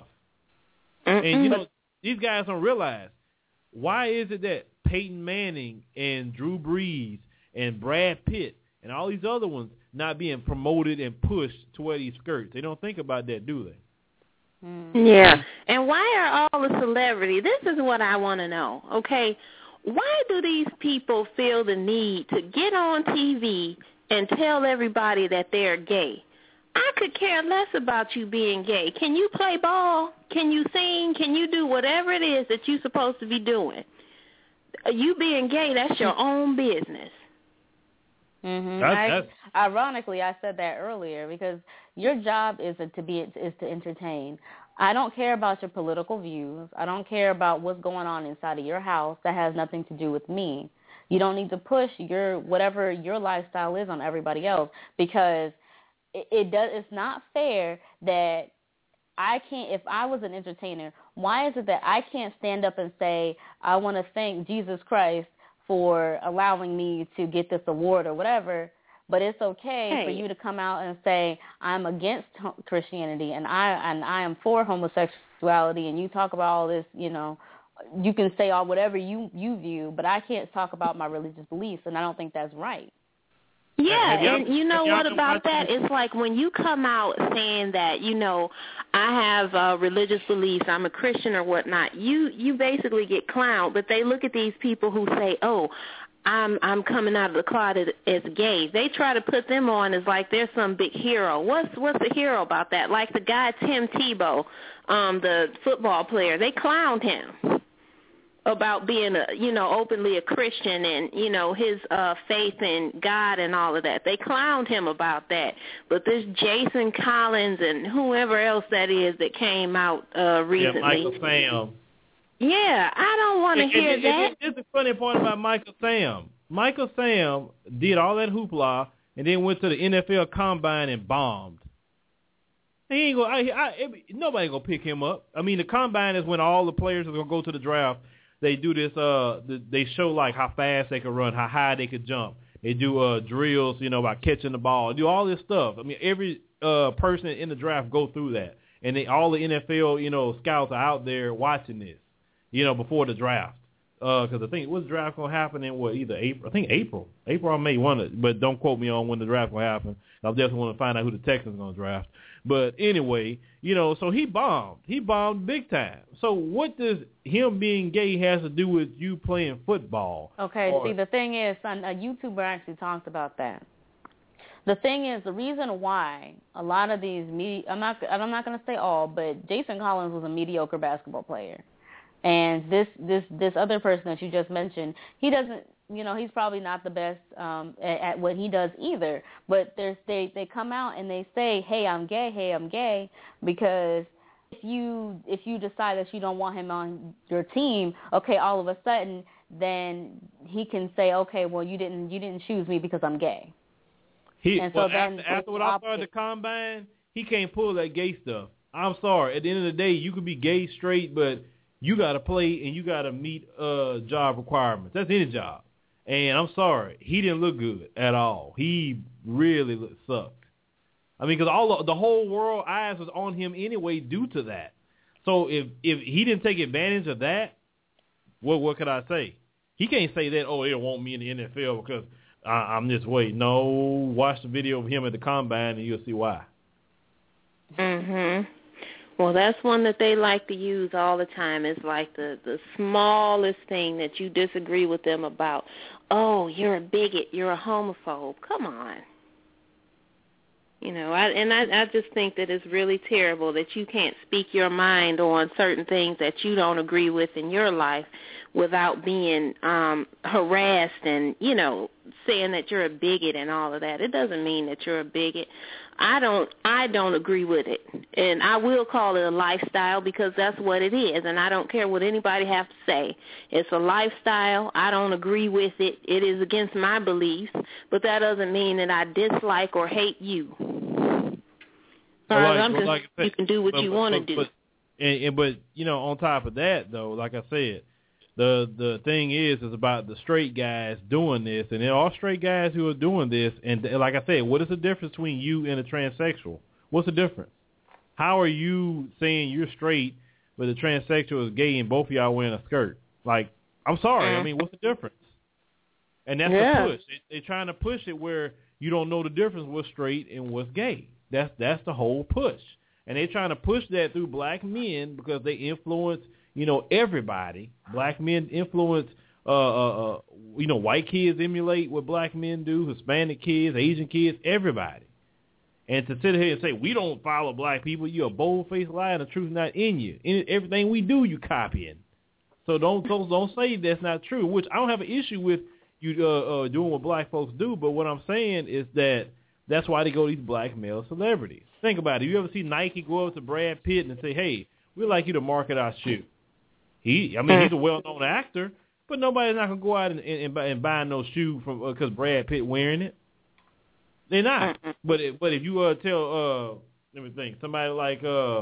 And, these guys don't realize, why is it that Peyton Manning and Drew Brees and Brad Pitt and all these other ones not being promoted and pushed to wear these skirts? They don't think about that, do they? Yeah. And why are all the celebrities? This is what I want to know, okay? Why do these people feel the need to get on TV and tell everybody that they're gay? I could care less about you being gay. Can you play ball? Can you sing? Can you do whatever it is that you're supposed to be doing? You being gay, that's your own business. Ironically, I said that earlier because your job is to entertain. I don't care about your political views. I don't care about what's going on inside of your house. That has nothing to do with me. You don't need to push whatever your lifestyle is on everybody else, because it's not fair that I can't, if I was an entertainer, why is it that I can't stand up and say, I want to thank Jesus Christ for allowing me to get this award or whatever, but it's okay for you to come out and say, I'm against Christianity and I am for homosexuality, and you talk about all this, you can say all whatever you view, but I can't talk about my religious beliefs, and I don't think that's right. Yeah, and you know what about that? It's like when you come out saying that, I have religious beliefs, I'm a Christian or whatnot, you basically get clowned, but they look at these people who say, oh, I'm coming out of the closet as gay. They try to put them on as like they're some big hero. What's the hero about that? Like the guy Tim Tebow, the football player, they clowned him about being openly a Christian and, his faith in God and all of that. They clowned him about that. But this Jason Collins and whoever else that is that came out recently. Yeah, Michael Sam. Yeah, I don't want to hear that. Here's the funny part about Michael Sam. Michael Sam did all that hoopla and then went to the NFL Combine and bombed. He ain't nobody gonna pick him up. I mean, the Combine is when all the players are gonna go to the draft. They do this. They show like how fast they can run, how high they could jump. They do drills, about catching the ball. They do all this stuff. I mean, every person in the draft go through that, and all the NFL, scouts are out there watching this, before the draft. Because I think what's the draft gonna happen in either April? I think April or May. But don't quote me on when the draft gonna happen. I definitely want to find out who the Texans are gonna draft. But anyway, so he bombed. He bombed big time. So what does him being gay has to do with you playing football? Okay, see, the thing is, a YouTuber actually talked about that. The thing is, the reason why a lot of these I'm not going to say all, but Jason Collins was a mediocre basketball player. And this other person that you just mentioned, he doesn't, he's probably not the best at what he does either. But they come out and they say, hey, I'm gay, because if you decide that you don't want him on your team, okay, all of a sudden, then he can say, okay, well, you didn't choose me because I'm gay. After what I saw at the Combine, he can't pull that gay stuff. I'm sorry. At the end of the day, you could be gay, straight, but you got to play and you got to meet job requirements. That's any job. And I'm sorry, he didn't look good at all. He really sucked. I mean, because the whole world eyes was on him anyway due to that. So if he didn't take advantage of that, what could I say? He can't say that, oh, they don't want me in the NFL because I'm this way. No, watch the video of him at the Combine and you'll see why. Mhm. Well, that's one that they like to use all the time. It's like the smallest thing that you disagree with them about. Oh, you're a bigot. You're a homophobe. Come on. I just think that it's really terrible that you can't speak your mind on certain things that you don't agree with in your life without being harassed and, saying that you're a bigot and all of that. It doesn't mean that you're a bigot. I don't agree with it. And I will call it a lifestyle because that's what it is. And I don't care what anybody has to say. It's a lifestyle. I don't agree with it. It is against my beliefs. But that doesn't mean that I dislike or hate you. You can do what you want to do. But on top of that, though, like I said, the thing is about the straight guys doing this, and there are straight guys who are doing this, and like I said, what is the difference between you and a transsexual? What's the difference? How are you saying you're straight, but the transsexual is gay and both of y'all wearing a skirt? Like, I'm sorry, I mean, what's the difference? And that's the push. They're trying to push it where you don't know the difference what's straight and what's gay. That's the whole push. And they're trying to push that through black men because they influence everybody. Black men influence, white kids emulate what black men do, Hispanic kids, Asian kids, everybody. And to sit here and say, we don't follow black people, you're a bold-faced liar and the truth's not in you. In everything we do, you copying. So don't say that's not true, which I don't have an issue with you doing what black folks do, but what I'm saying is that's why they go to these black male celebrities. Think about it. You ever see Nike go up to Brad Pitt and say, hey, we'd like you to market our shoe? He's a well-known actor, But nobody's not gonna go out and buy no shoe from because Brad Pitt wearing it. They're not. But if you tell let me think, somebody like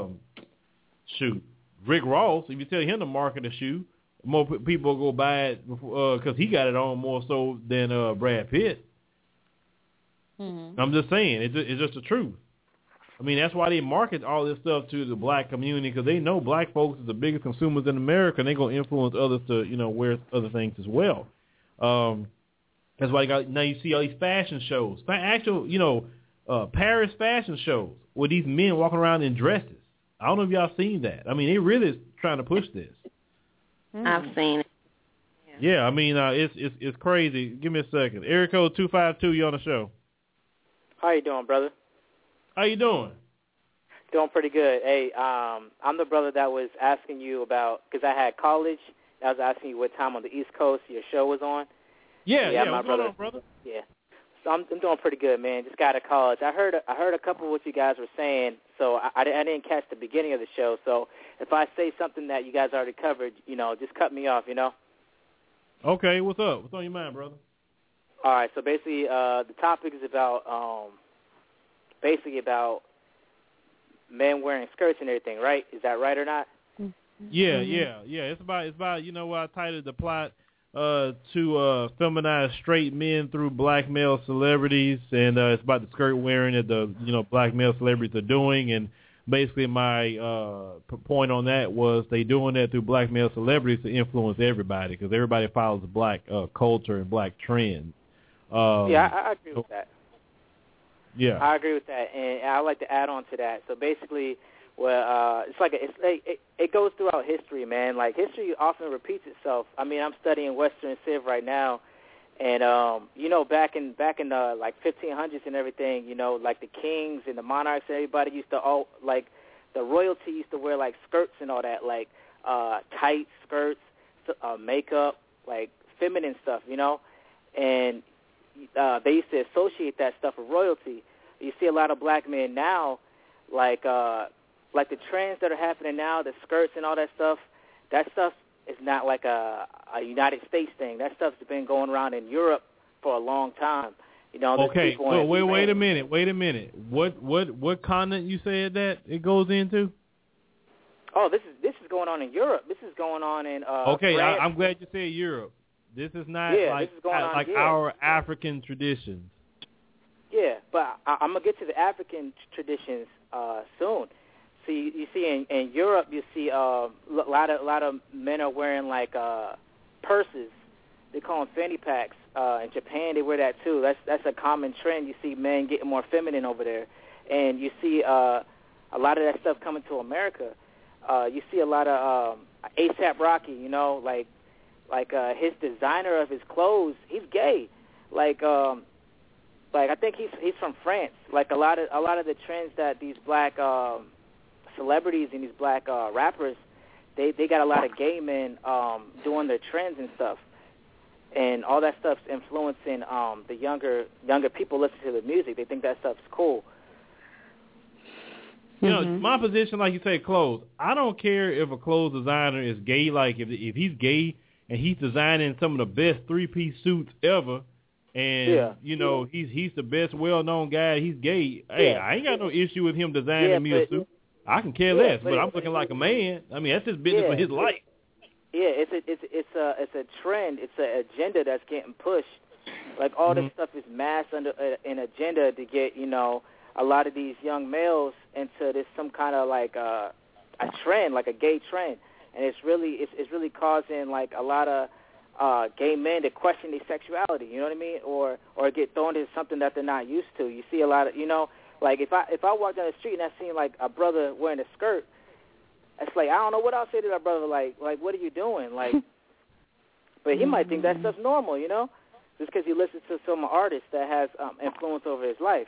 Rick Ross, if you tell him to market a shoe, more people go buy it because he got it on more so than Brad Pitt. Mm-hmm. I'm just saying, it's just the truth. I mean, that's why they market all this stuff to the black community, because they know black folks is the biggest consumers in America, and they're going to influence others to, wear other things as well. That's why now you see all these fashion shows, actual, Paris fashion shows with these men walking around in dresses. I don't know if y'all seen that. I mean, they really is trying to push this. I've seen it. Yeah, I mean, it's crazy. Give me a second. Area code 252, you on the show. How you doing, brother? How you doing? Doing pretty good. Hey, I'm the brother that was asking you about, because I had college. I was asking you what time on the East Coast your show was on. Yeah, my what's brother. going on, brother? Yeah. So I'm doing pretty good, man. Just got out of college. I heard a couple of what you guys were saying, so I didn't catch the beginning of the show. So if I say something that you guys already covered, just cut me off, Okay, what's up? What's on your mind, brother? All right, so basically the topic is about men wearing skirts and everything, right? Is that right or not? Yeah. It's about I titled the plot to feminize straight men through black male celebrities, and it's about the skirt wearing that the black male celebrities are doing, and basically my point on that was they doing that through black male celebrities to influence everybody, because everybody follows the black culture and black trends. I agree with that. Yeah, I agree with that, and I'd like to add on to that. So basically, it goes throughout history, man. Like, history often repeats itself. I mean, I'm studying Western Civ right now, and back in the like 1500s and everything, like the kings and the monarchs, everybody used to the royalty used to wear like skirts and all that, like tight skirts, makeup, like feminine stuff, and they used to associate that stuff with royalty. You see a lot of black men now, like the trends that are happening now, the skirts and all that stuff is not like a United States thing. That stuff's been going around in Europe for a long time. Okay, well, wait a minute. What continent you said that it goes into? Oh, this is going on in Europe. This is going on in okay, France. I'm glad you said Europe. This is not like our African traditions. Yeah, but I'm gonna get to the African traditions soon. So you see in Europe, you see a lot of men are wearing like purses. They call them fanny packs. In Japan, they wear that too. That's a common trend. You see men getting more feminine over there, and you see a lot of that stuff coming to America. You see a lot of A$AP Rocky. Like his designer of his clothes, he's gay. Like I think he's from France. Like a lot of the trends that these black celebrities and these black rappers, they got a lot of gay men doing their trends and stuff, and all that stuff's influencing the younger people listen to the music. They think that stuff's cool. My position, like you say, clothes. I don't care if a clothes designer is gay. Like if he's gay and he's designing some of the best 3-piece suits ever, and he's the best well-known guy. He's gay. Hey, I ain't got no issue with him designing me a suit. I can care less, but I'm looking like a man. I mean, that's his business for his life. Yeah, it's a trend. It's an agenda that's getting pushed. Like all this stuff is masked under an agenda to get a lot of these young males into this some kind of like a trend, like a gay trend, and it's really causing like a lot of gay men to question their sexuality. You know what I mean? Or get thrown into something that they're not used to. You see a lot of like if I walk down the street and I see like a brother wearing a skirt, it's like I don't know what I'll say to that brother. Like what are you doing? Like, but he might think that stuff's normal, just because he listens to some artist that has influence over his life,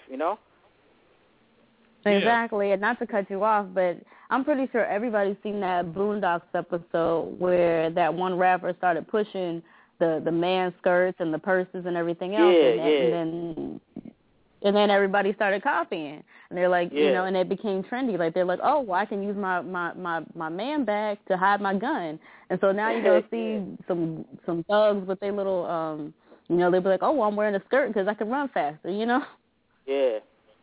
Exactly, and not to cut you off, but I'm pretty sure everybody's seen that Boondocks episode where that one rapper started pushing the man skirts and the purses and everything else, and And then everybody started copying, and they're like, you know, and it became trendy. Like they're like, oh, well, I can use my man bag to hide my gun, and so now you're gonna see some thugs with their little, you know, they'll be like, oh, well, I'm wearing a skirt because I can run faster, you know. Yeah,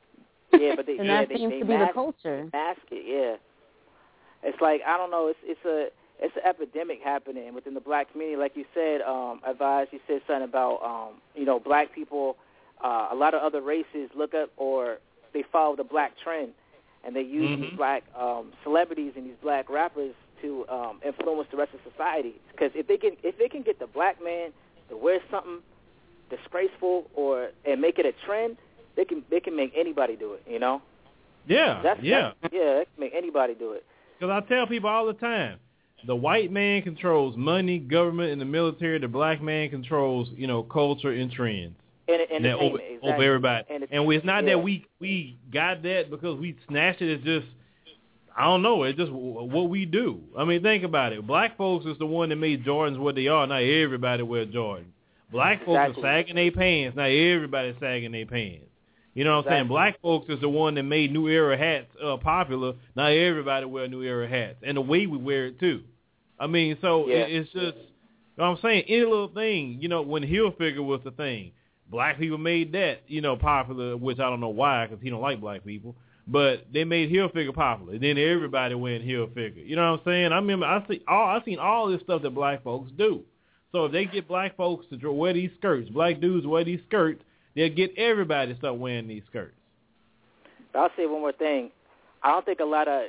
but they and that seems to be the culture. Mask it, yeah. It's like I don't know. It's an epidemic happening within the black community, like you said. Advise, you said something about you know, black people. A lot of other races look up or they follow the black trend, and they use these black celebrities and these black rappers to influence the rest of society. Because if they can get the black man to wear something disgraceful and make it a trend, they can make anybody do it. You know? Yeah, they can make anybody do it. Because I tell people all the time, the white man controls money, government, and the military. The black man controls, you know, culture and trends. And over everybody. And it's not that we got that because we snatched it. It's just, I don't know, it's just what we do. I mean, think about it. Black folks is the one that made Jordans what they are. Not everybody wear Jordans. Black folks are sagging their pants. Not everybody's sagging their pants. You know what I'm saying? Black folks is the one that made New Era hats popular. Not everybody wear New Era hats. And the way we wear it, too. I mean, so it's just, you know what I'm saying? Any little thing, you know, when Hilfiger was the thing, black people made that, you know, popular, which I don't know why, because he don't like black people. But they made Hilfiger popular. Then everybody went Hilfiger. You know what I'm saying? I remember I seen all this stuff that black folks do. So if they get black folks to wear these skirts, black dudes wear these skirts, they'll get everybody to start wearing these skirts. I'll say one more thing. I don't think a lot of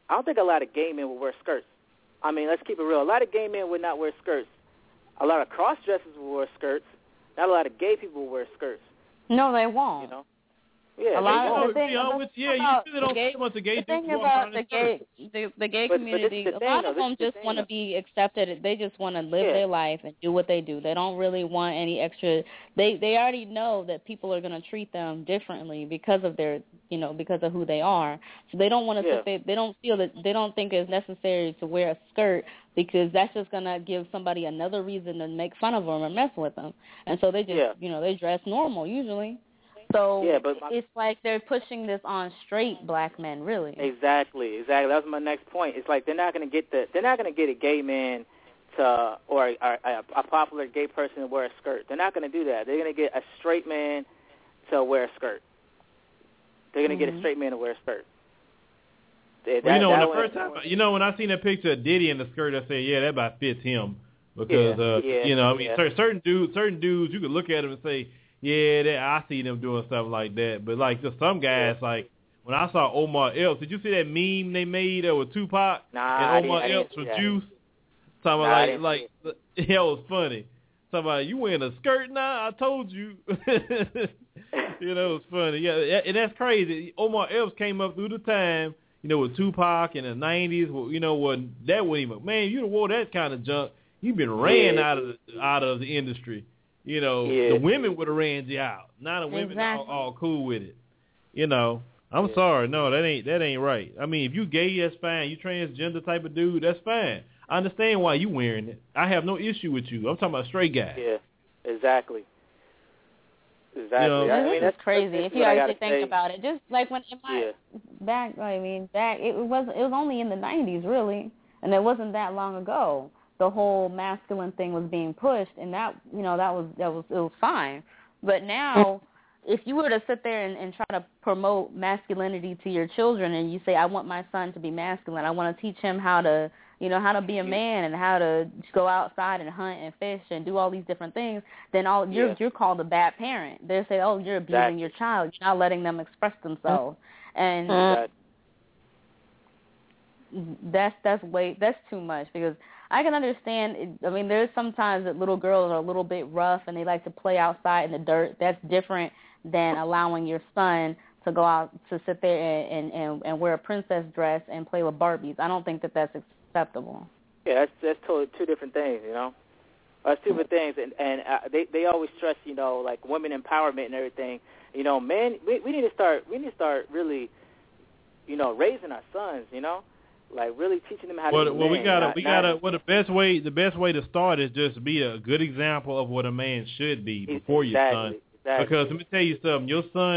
gay men will wear skirts. I mean, let's keep it real. A lot of gay men would not wear skirts. A lot of cross-dressers will wear skirts. Not a lot of gay people will wear skirts. No, they won't. You know? Yeah, a lot of the thing you really don't see much of gay dudes. The thing about the gay community, a lot of them just want to be accepted. They just want to live their life and do what they do. They don't really want any extra. They already know that people are going to treat them differently because of their, you know, because of who they are. So they don't want to. They don't feel that. They don't think it's necessary to wear a skirt because that's just going to give somebody another reason to make fun of them or mess with them. And so they just, you know, they dress normal usually. So it's like they're pushing this on straight black men, really. Exactly. That was my next point. It's like they're not going to get a gay man to or a popular gay person to wear a skirt. They're not going to do that. They're going to get a straight man to wear a skirt. They're going to get a straight man to wear a skirt. When I seen that picture of Diddy in the skirt, I said, yeah, that about fits him because you know, I mean, certain dudes, you could look at them and say, yeah, I see them doing stuff like that. But like just some guys, like when I saw Omar Epps, did you see that meme they made with Tupac and Omar Epps with Juice? Talking about like it was funny. Talking about you wearing a skirt now? I told you. You know, it was funny. Yeah, and that's crazy. Omar Epps came up through the time, you know, with Tupac in the 90s. Well, you know, that wasn't even, man, you'd have wore that kind of junk, you've been ran out of the industry. You know, the women would have ran you out. Now the women all cool with it. You know, I'm sorry. No, that ain't right. I mean, if you gay, that's fine. You transgender type of dude, that's fine. I understand why you wearing it. I have no issue with you. I'm talking about straight guys. Yeah, exactly. You know, I mean, that's crazy. If you actually think about it, just like when back it was only in the 90s really, and it wasn't that long ago. The whole masculine thing was being pushed, and that was fine. But now, if you were to sit there and try to promote masculinity to your children, and you say, I want my son to be masculine, I want to teach him how to be a man and how to go outside and hunt and fish and do all these different things, then you're called a bad parent. They'll say, oh, you're abusing your child. You're not letting them express themselves, and that's too much because. I can understand. I mean, there's sometimes that little girls are a little bit rough and they like to play outside in the dirt. That's different than allowing your son to go out to sit there and wear a princess dress and play with Barbies. I don't think that that's acceptable. Yeah, that's totally two different things, you know. That's two different things, and they always stress, you know, like women empowerment and everything. You know, men, we need to start really, you know, raising our sons, you know. Like really teaching them how to. Well, we gotta. Well, the best way to start is just be a good example of what a man should be before your son. Exactly. Because let me tell you something. Your son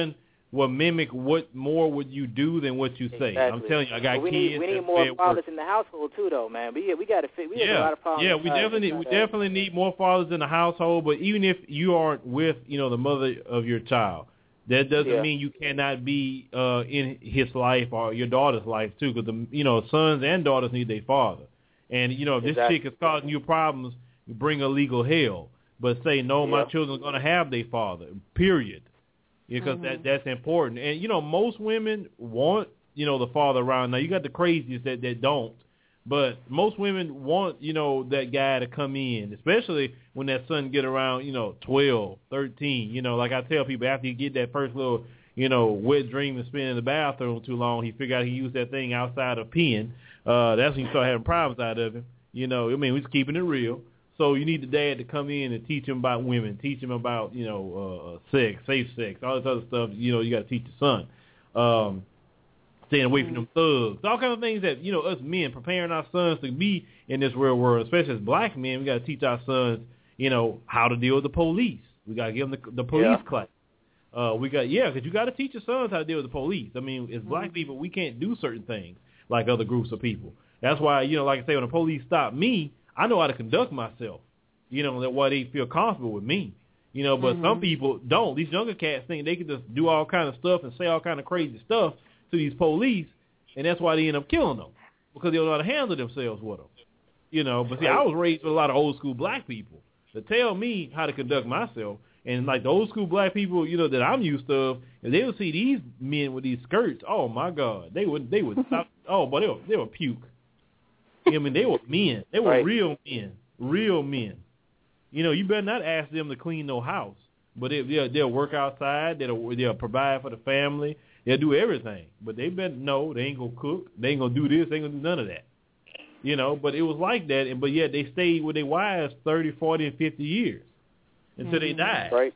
will mimic what more would you do than what you say. I'm telling you, I got kids. We need more fathers in the household too, though, man. We got to fit. We have a lot of problems. Yeah, we definitely need more fathers in the household. But even if you aren't with, the mother of your child, that doesn't mean you cannot be in his life or your daughter's life too. Because sons and daughters need their father. And if this chick is causing you problems, you bring her legal hell. But say no, my children are going to have their father. Period. Because that's important. And, most women want, the father around. Now, you got the craziest that don't. But most women want, that guy to come in, especially when that son get around, 12, 13. Like I tell people, after you get that first little, wet dream of spending in the bathroom too long, he figure out he used that thing outside of peeing. That's when you start having problems out of him. We're just keeping it real. So you need the dad to come in and teach him about women, teach him about, sex, safe sex, all this other stuff, you got to teach your son. Staying away from them thugs, all kinds of things that, us men, preparing our sons to be in this real world, especially as black men, we got to teach our sons, how to deal with the police. We got to give them the police class. Because you got to teach your sons how to deal with the police. I mean, as black people, we can't do certain things like other groups of people. That's why, like I say, when the police stop me, I know how to conduct myself, that why they feel comfortable with me, but some people don't. These younger cats think they can just do all kind of stuff and say all kind of crazy stuff to these police, and that's why they end up killing them, because they don't know how to handle themselves with them, But see, I was raised with a lot of old school black people to tell me how to conduct myself, and like the old school black people, that I'm used to, if they would see these men with these skirts, oh my God, they would stop. Oh, but they would puke. They were men. They were real men. You better not ask them to clean no house, but they'll work outside. They'll provide for the family. They'll do everything. But they better know they ain't gonna cook. They ain't gonna do this. They ain't gonna do none of that. But it was like that. But yet they stayed with their wives 30, 40, and 50 years until they died. Right.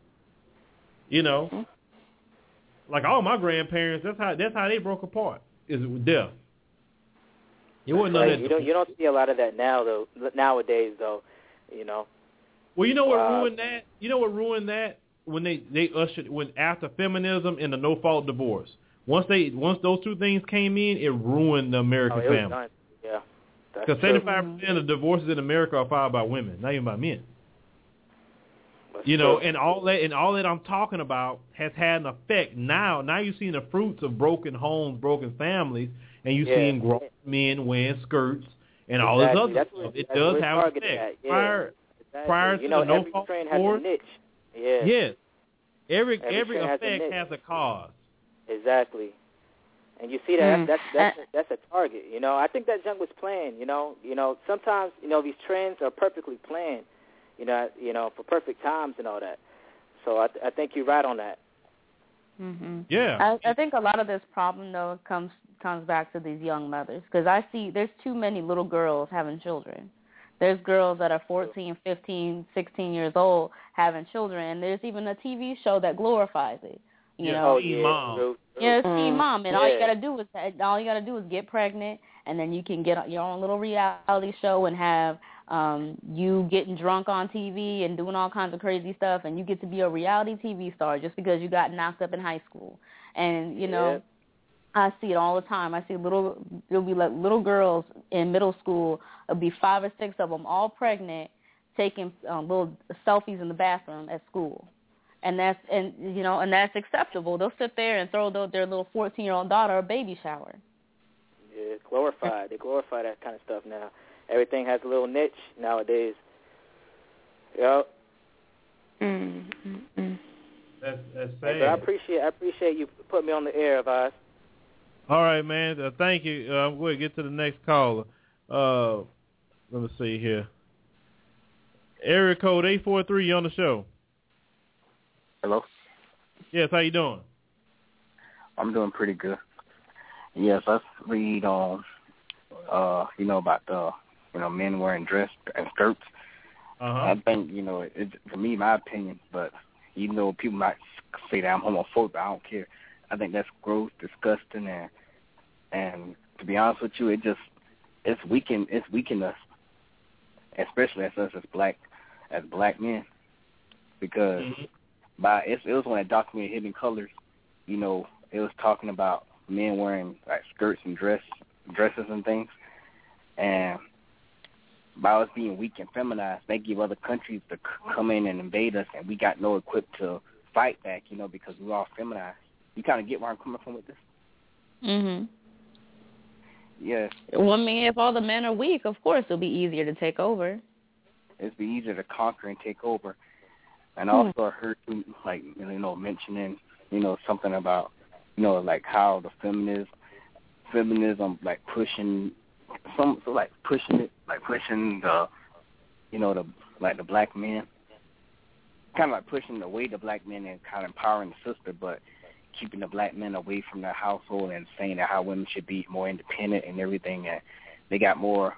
Like all my grandparents. That's how they broke apart. Is with death. You wouldn't know that. You don't see a lot of that nowadays. Well, you know what ruined that? You know what ruined that? When they ushered after feminism and the no fault divorce. Once those two things came in, it ruined the American family. Done. Yeah. Because 75% of divorces in America are filed by women, not even by men. And all that I'm talking about has had an effect. Now you're seeing the fruits of broken homes, broken families. And you're seeing grown men wearing skirts and all this other stuff. It does have an effect. Prior to the no fault divorce. Yes. Every effect has a cause. Exactly. And you see that that's a target. I think that junk was planned. Sometimes these trends are perfectly planned. For perfect times and all that. So I think you're right on that. Mm-hmm. Yeah. I think a lot of this problem though comes back to these young mothers, because I see there's too many little girls having children. There's girls that are 14, 15, 16 years old having children, and there's even a TV show that glorifies it. Teen Mom. Yeah, Teen Mom, and all you gotta do is get pregnant, and then you can get your own little reality show and have you getting drunk on TV and doing all kinds of crazy stuff, and you get to be a reality TV star just because you got knocked up in high school. And I see it all the time. I see there'll be like little girls in middle school. It'll be 5 or 6 of them, all pregnant, taking little selfies in the bathroom at school, and that's acceptable. They'll sit there and throw their little 14-year-old daughter a baby shower. Yeah, it's glorified. They glorify that kind of stuff now. Everything has a little niche nowadays. Yep. That's sad. But I appreciate you putting me on the air, Vice. All right, man. Thank you. I'm going to get to the next caller. Let me see here. Area code 843, you on the show. Hello? Yes, how you doing? I'm doing pretty good. Yes, let's read on, about the, men wearing dress and skirts. I think, for me, my opinion, but even though people might say that I'm homophobic, I don't care. I think that's gross, disgusting, and to be honest with you, it's weakened us, especially as us as black men, because it was one that documented Hidden Colors, you know, it was talking about men wearing like skirts and dresses and things, and by us being weak and feminized, they give other countries to come in and invade us, and we got no equipped to fight back, you know, because we're all feminized. You kind of get where I'm coming from with this? Mhm. Yeah. Well, I mean, if all the men are weak, of course it'll be easier to take over. It'd be easier to conquer and take over. And also I heard you, like, you know, mentioning, you know, something about, you know, like how the feminism like pushing the, you know, the black men, kind of like pushing away the black men and kind of empowering the sister, but keeping the black men away from their household and saying that how women should be more independent and everything. And they have more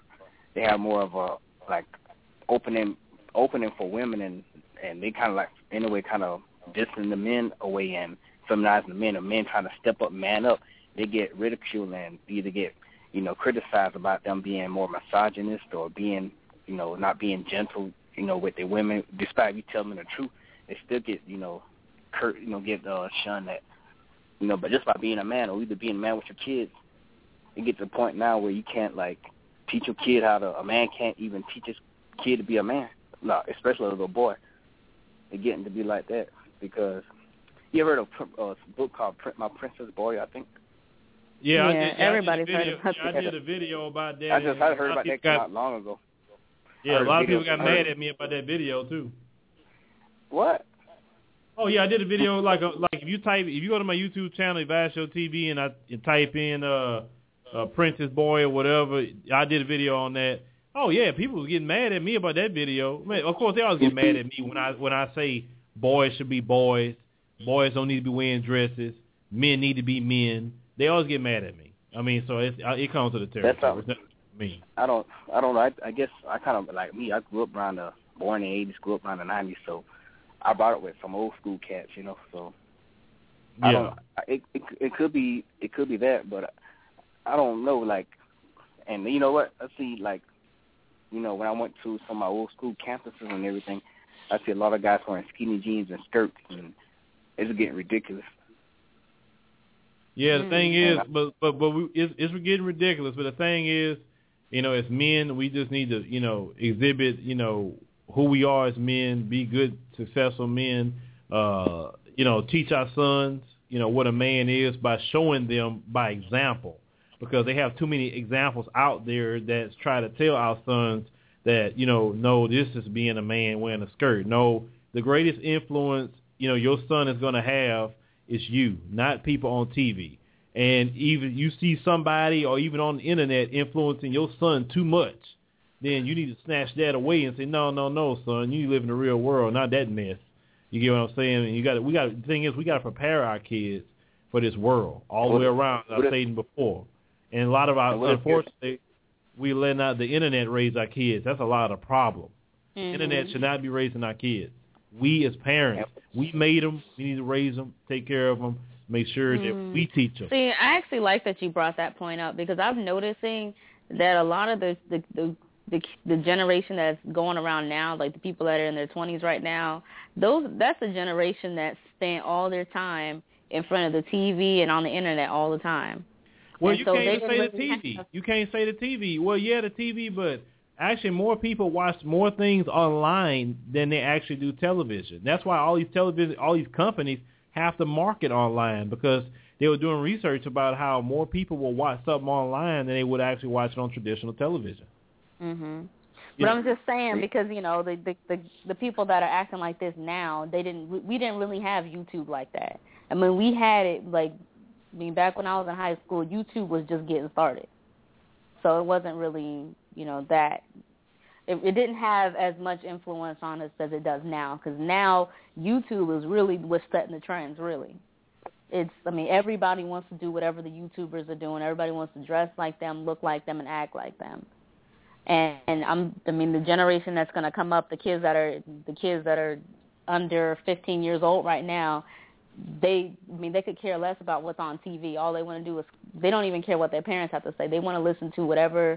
of a like opening for women, and they kind of like in a way kind of dissing the men away and feminizing the men. And men trying to step up, man up, they get ridiculed and either get, you know, criticized about them being more misogynist or being, you know, not being gentle, you know, with their women. Despite you telling them the truth, they still get, you know, get shunned at, you know. But just by being a man, or either being a man with your kids, it gets to the point now where you can't like teach your kid a man can't even teach his kid to be a man. No, especially a little boy. They're getting to be like that because you ever heard of a book called My Princess Boy, I think? Yeah, everybody's heard of that. I did a video about that. I heard about that not long ago. Yeah, a lot of people got mad at me about that video too. What? Oh yeah, I did a video like if you go to my YouTube channel, Advice Show TV, and type in Princess Boy or whatever, I did a video on that. Oh yeah, people was getting mad at me about that video. Man, of course they always get mad at me when I say boys should be boys, boys don't need to be wearing dresses, men need to be men. They always get mad at me. I mean, so it comes to the territory. It's not me. I don't know. I guess I kind of like me. I grew up born in the 80s, grew up around the 90s, so I brought it with some old school cats, you know. So I don't. It could be that, but I don't know. Like, and you know what? I see, like, you know, when I went to some of my old school campuses and everything, I see a lot of guys wearing skinny jeans and skirts, and it's getting ridiculous. Yeah, the thing is, but it's getting ridiculous. But the thing is, you know, as men, we just need to, you know, exhibit, you know, who we are as men, be good, successful men. You know, teach our sons, you know, what a man is by showing them by example, because they have too many examples out there that's try to tell our sons that, you know, no, this is being a man wearing a skirt. No, the greatest influence, you know, your son is going to have is you, not people on TV. And even you see somebody or even on the internet influencing your son too much, then you need to snatch that away and say, no, son, you live in the real world, not that mess. You get what I'm saying? And the thing is, we got to prepare our kids for this world all the way around. I've said before. And a lot of our, unfortunately, we letting out the internet raise our kids. That's a lot of problem. Mm-hmm. Internet should not be raising our kids. We as parents, we made them. We need to raise them, take care of them, make sure that we teach them. See, I actually like that you brought that point up, because I'm noticing that a lot of the generation that's going around now, like the people that are in their 20s right now, that's the generation that spent all their time in front of the TV and on the internet all the time. Well, you can't even say the TV. You can't say the TV. Well, yeah, the TV, but actually more people watch more things online than they actually do television. That's why all these companies have to market online, because they were doing research about how more people will watch something online than they would actually watch it on traditional television. Mhm. But I'm just saying, because, you know, the people that are acting like this now, we didn't really have YouTube like that. I mean, we had it back when I was in high school, YouTube was just getting started. So it wasn't really, you know, that it didn't have as much influence on us as it does now, because now YouTube is really what's setting the trends, really. Everybody wants to do whatever the YouTubers are doing. Everybody wants to dress like them, look like them, and act like them. And the generation that's going to come up, the kids that are under 15 years old right now, they could care less about what's on TV. All they want to do is, they don't even care what their parents have to say. They want to listen to whatever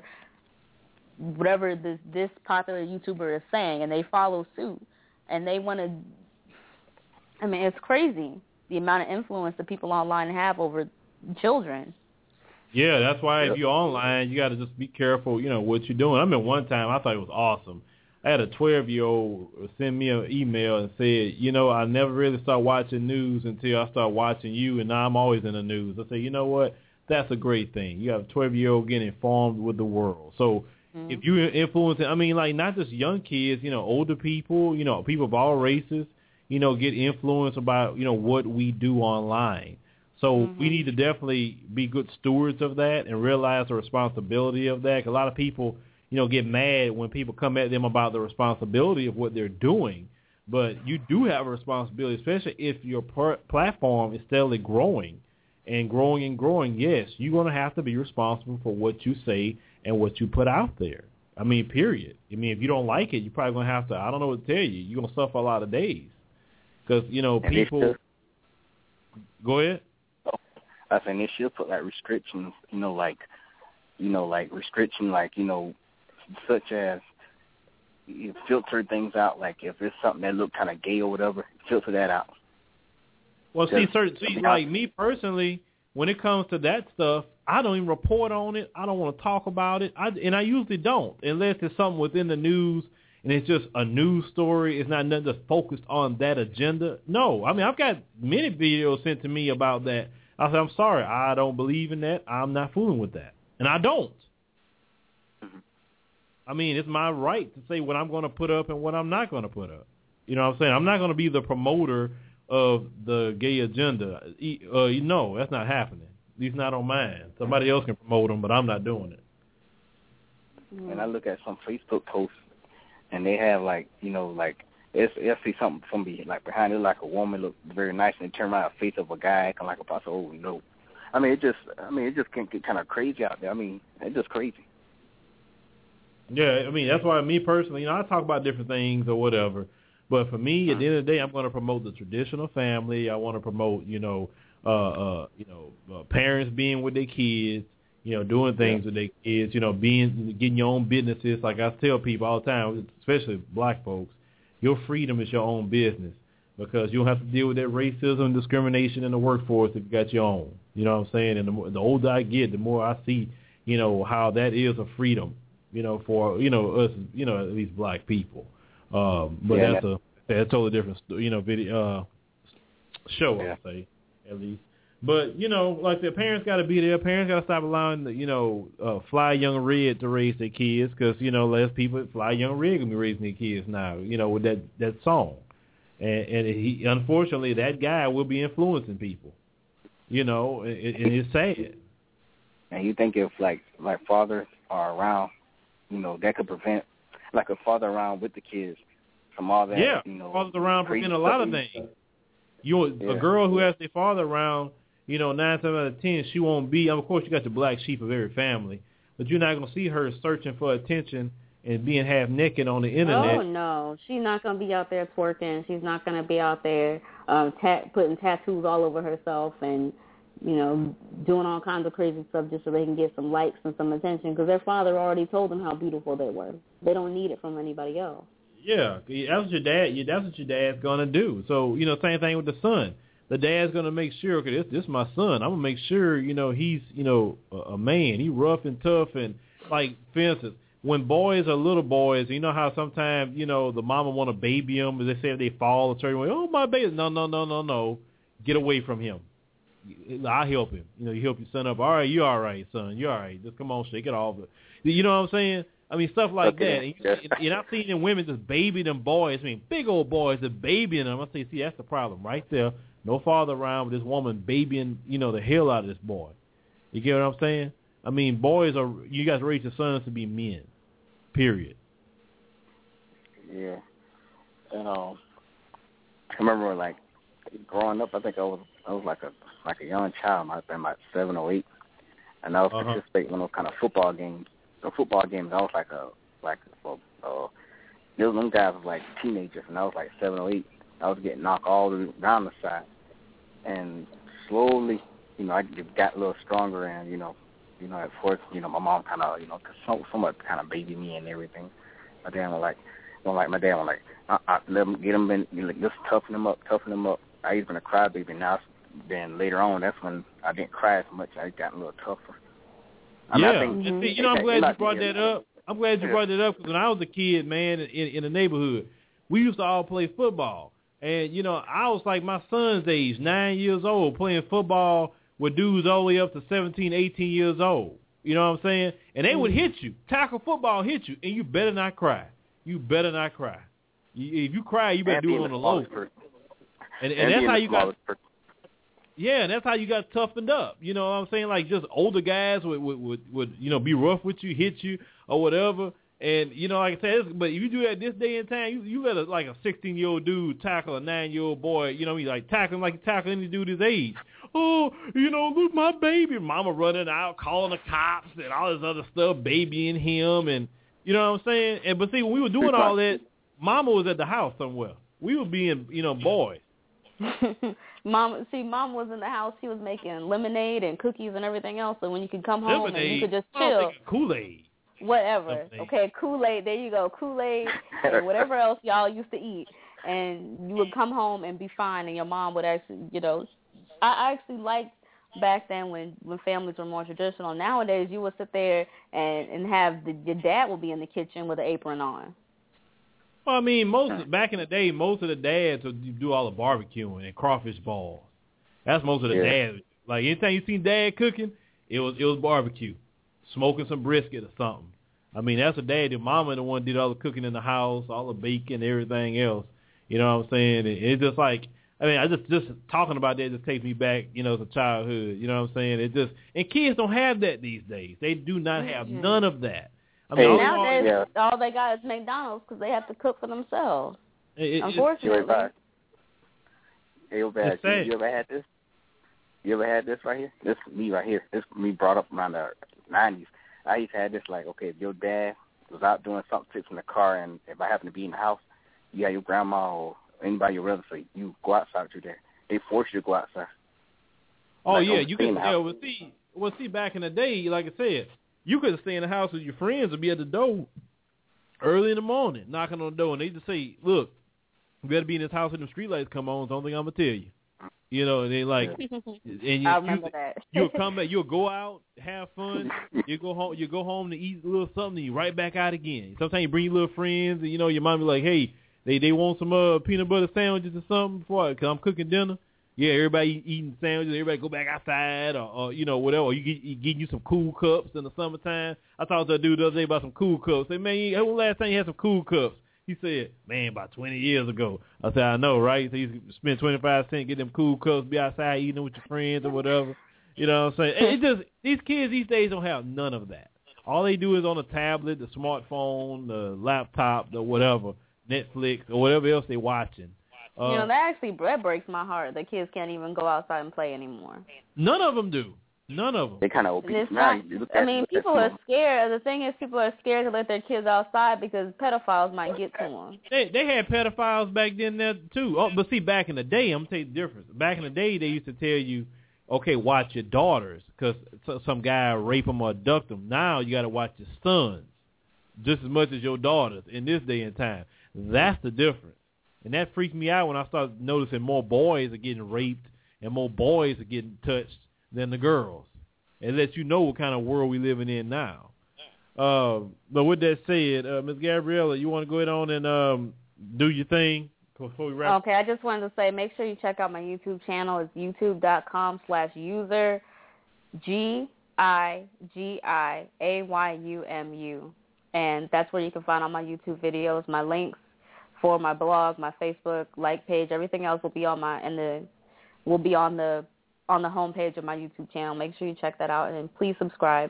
this popular YouTuber is saying, and they follow suit. And they want to, it's crazy. the amount of influence that people online have over children. Yeah, that's why if you're online, you got to just be careful, what you're doing. I mean, one time I thought it was awesome. I had a 12-year-old send me an email and said, I never really started watching news until I started watching you, and now I'm always in the news. I say, you know what? That's a great thing. You have a 12-year-old getting informed with the world. So if you're influencing, not just young kids, older people, people of all races, get influenced about, what we do online. So we need to definitely be good stewards of that and realize the responsibility of that. 'Cause a lot of people, get mad when people come at them about the responsibility of what they're doing. But you do have a responsibility, especially if your platform is steadily growing and growing and growing. Yes, you're going to have to be responsible for what you say and what you put out there. Period. If you don't like it, you're probably going to have to, I don't know what to tell you. You're going to suffer a lot of days. Because, people... Go ahead. I think they should put, restrictions, restriction, such as you filter things out. Like, if it's something that look kind of gay or whatever, filter that out. Well, like me personally, when it comes to that stuff, I don't even report on it. I don't want to talk about it. I usually don't, unless it's something within the news and it's just a news story. It's not nothing that's focused on that agenda. No, I've got many videos sent to me about that. I said, I'm sorry, I don't believe in that. I'm not fooling with that. And I don't. It's my right to say what I'm going to put up and what I'm not going to put up. You know what I'm saying? I'm not going to be the promoter of the gay agenda. No, that's not happening. At least not on mine. Somebody else can promote them, but I'm not doing it. And I look at some Facebook posts, and they have they'll see something from behind it, like a woman look very nice, and they turn around a face of a guy acting like a pastor. Oh no, it just can get kind of crazy out there. It's just crazy. Yeah, that's why me personally, I talk about different things or whatever. But for me, at the end of the day, I'm going to promote the traditional family. I want to promote, parents being with their kids, doing things with their kids, getting your own businesses. Like I tell people all the time, especially black folks, your freedom is your own business because you don't have to deal with that racism and discrimination in the workforce if you got your own. You know what I'm saying? And the older I get, the more I see, how that is a freedom, for, us, at least black people. But that's a totally different, video, show, I'll say, at least. But, like the parents got to be there. Parents got to stop allowing the, Fly Young Red to raise their kids because, less people, Fly Young Red going to be raising their kids now, with that song. And he, unfortunately, that guy will be influencing people, and it's sad. And you think if, like fathers are around, that could prevent, like a father around with the kids from all that, fathers around prevent a lot of things. A girl who has their father around, 9 times out of 10, she won't be. Of course, you got the black sheep of every family, but you're not going to see her searching for attention and being half naked on the internet. Oh no, she's not going to be out there twerking. She's not going to be out there putting tattoos all over herself and doing all kinds of crazy stuff just so they can get some likes and some attention because their father already told them how beautiful they were. They don't need it from anybody else. Yeah, that's what your dad's going to do. So, same thing with the son. The dad's going to make sure, okay, this is my son. I'm going to make sure, he's, a man. He's rough and tough. And, like, for instance, when boys are little boys, you know how sometimes, the mama want to baby them. They say if they fall a certain way, oh, my baby. No. Get away from him. I'll help him. You help your son up. All right, you all right, son. You all right. Just come on, shake it off. You know what I'm saying? Stuff like that. And you're not seeing women just baby them boys. Big old boys that babying them. I say, see, that's the problem right there. No father around with this woman babying, the hell out of this boy. You get what I'm saying? You guys raise your sons to be men. Period. Yeah. And I remember growing up, I think I was like a young child. I might have been about 7 or 8, and I was participating in those kind of football games. The football games, I was them guys was like teenagers, and I was like 7 or 8. I was getting knocked all down the side, and slowly, I got a little stronger, and at first, my mom kind of, somewhat kind of babied me and everything. My dad was like, let them get them in, just toughen them up. I used to be a crybaby. Now, then later on, that's when I didn't cry as much. I got a little tougher. I think, see, I'm glad you brought that up. I'm glad you brought that up because when I was a kid, man, in the neighborhood, we used to all play football. And, I was like my son's age, 9 years old, playing football with dudes all the way up to 17, 18 years old. You know what I'm saying? And they would hit you. Tackle football hit you, and you better not cry. You better not cry. If you cry, you better do it on the low. And that's how you got. Yeah, and that's how you got toughened up. You know what I'm saying? Like just older guys would be rough with you, hit you or whatever. And like I said, but if you do that this day and time, you let a 16-year-old dude tackle a 9-year-old boy. He's like tackling like you tackle any dude his age. Oh, look, my baby. Mama running out, calling the cops and all this other stuff, babying him, and you know what I'm saying. But see, when we were doing all that, Mama was at the house somewhere. We were being, boys. Mom was in the house. She was making lemonade and cookies and everything else. So when you could come home and you could just chill. Kool-Aid. Whatever. Lemonade. Okay, Kool-Aid. There you go. Kool-Aid and whatever else y'all used to eat. And you would come home and be fine. And your mom would actually, I actually liked back then when families were more traditional. Nowadays, you would sit there and have your dad will be in the kitchen with an apron on. Well, I mean, back in the day, most of the dads would do all the barbecuing and crawfish balls. That's most of the dads. Like anytime you seen dad cooking, it was barbecue, smoking some brisket or something. I mean, that's a dad. Your mama the one did all the cooking in the house, all the baking, everything else. You know what I'm saying? It's just like, I mean, I just talking about that just takes me back, to childhood. You know what I'm saying? And kids don't have that these days. They do not have none of that. I mean, nowadays, all they got is McDonald's because they have to cook for themselves. Unfortunately. You ever had this? You ever had this right here? This me right here. This me brought up around the 90s. I used to have this if your dad was out doing something, fixing the car, and if I happen to be in the house, you have your grandma or anybody your relative, so you go outside with your dad. They force you to go outside. Oh, yeah, you can. See, back in the day, like I said, you could stay in the house with your friends or be at the door early in the morning, knocking on the door, and they just say, look, you better be in this house when the streetlights come on. It's the only thing I'm going to tell you. And they and I remember that. You'll come back, you'll go out, have fun, you go home to eat a little something, and you right back out again. Sometimes you bring your little friends, and, your mom be like, hey, they want some peanut butter sandwiches or something because I'm cooking dinner. Yeah, everybody eating sandwiches. Everybody go back outside or whatever. Or you getting you some Cool Cups in the summertime. I talked to a dude the other day about some Cool Cups. Say, man, when was the last time you had some Cool Cups? He said, man, about 20 years ago. I said, I know, right? So you spend 25 cents, get them Cool Cups, be outside eating them with your friends or whatever. You know what I'm saying? It just these kids these days don't have none of that. All they do is on the tablet, the smartphone, the laptop, the whatever, Netflix or whatever else they're watching. That breaks my heart. The kids can't even go outside and play anymore. None of them do. None of them. They kind of obese. People are scared. The thing is, people are scared to let their kids outside because pedophiles might get to them. They had pedophiles back then there too. Oh, but see, back in the day, I'm going to tell you the difference. Back in the day, they used to tell you, okay, watch your daughters because some guy rape them or abduct them. Now you got to watch your sons just as much as your daughters in this day and time. That's the difference. And that freaked me out when I started noticing more boys are getting raped and more boys are getting touched than the girls. It lets you know what kind of world we're living in now. But with that said, Ms. Gabriella, you want to go ahead on and do your thing before we wrap? Okay, I just wanted to say make sure you check out my YouTube channel. It's youtube.com/user GIGIAYUMU. And that's where you can find all my YouTube videos, my links for my blog, my Facebook page. Everything else will be on the homepage of my YouTube channel. Make sure you check that out and please subscribe.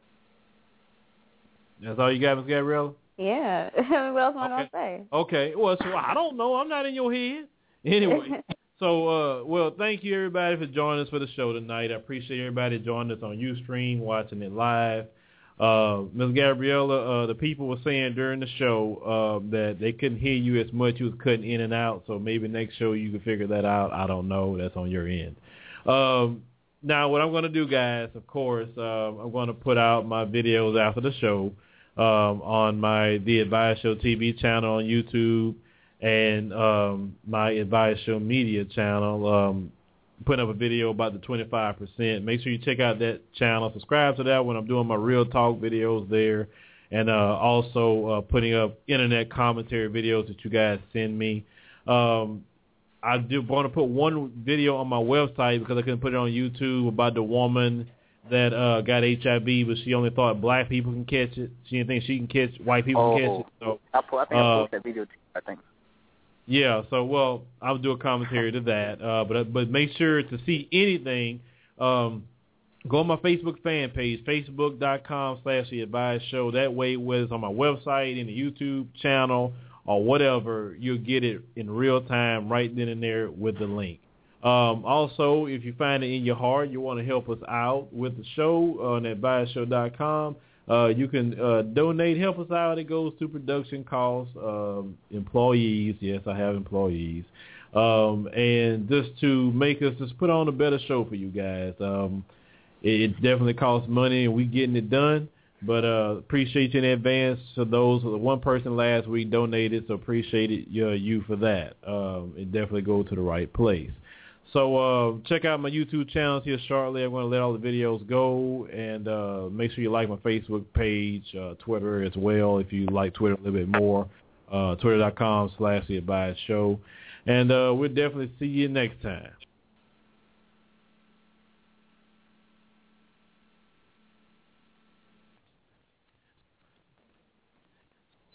That's all you got, Ms. Gabriella? Yeah. What else am I going to say? Okay. Well, so I don't know. I'm not in your head. Anyway. So, thank you, everybody, for joining us for the show tonight. I appreciate everybody joining us on Ustream, watching it live. Ms. Gabriella, the people were saying during the show that they couldn't hear you as much. You was cutting in and out, so maybe next show you can figure that out. I don't know. That's on your end. Now, what I'm going to do, guys, of course, I'm going to put out my videos after the show on my The Advice Show TV channel on YouTube and my Advice Show Media channel, putting up a video about the 25%. Make sure you check out that channel. Subscribe to that when I'm doing my Real Talk videos there, and also putting up internet commentary videos that you guys send me. I do want to put one video on my website because I couldn't put it on YouTube about the woman that got HIV, but she only thought black people can catch it. She didn't think she can catch white people can catch it. So I think I posted that video too, I think. Yeah, so well, I'll do a commentary to that. But make sure to see anything. Go on my Facebook fan page, facebook.com/The Advice Show. That way, whether it's on my website, in the YouTube channel, or whatever, you'll get it in real time right then and there with the link. Also, if you find it in your heart, you want to help us out with the show on adviceshow.com, you can donate, help us out. It goes to production costs, employees. Yes, I have employees. And just to make us just put on a better show for you guys. It definitely costs money, and we getting it done. But appreciate you in advance. So those, one person last week donated, so appreciate it, you for that. It definitely goes to the right place. So check out my YouTube channels here shortly. I'm going to let all the videos go, and make sure you like my Facebook page, Twitter as well, if you like Twitter a little bit more, twitter.com/The Advice Show. And we'll definitely see you next time.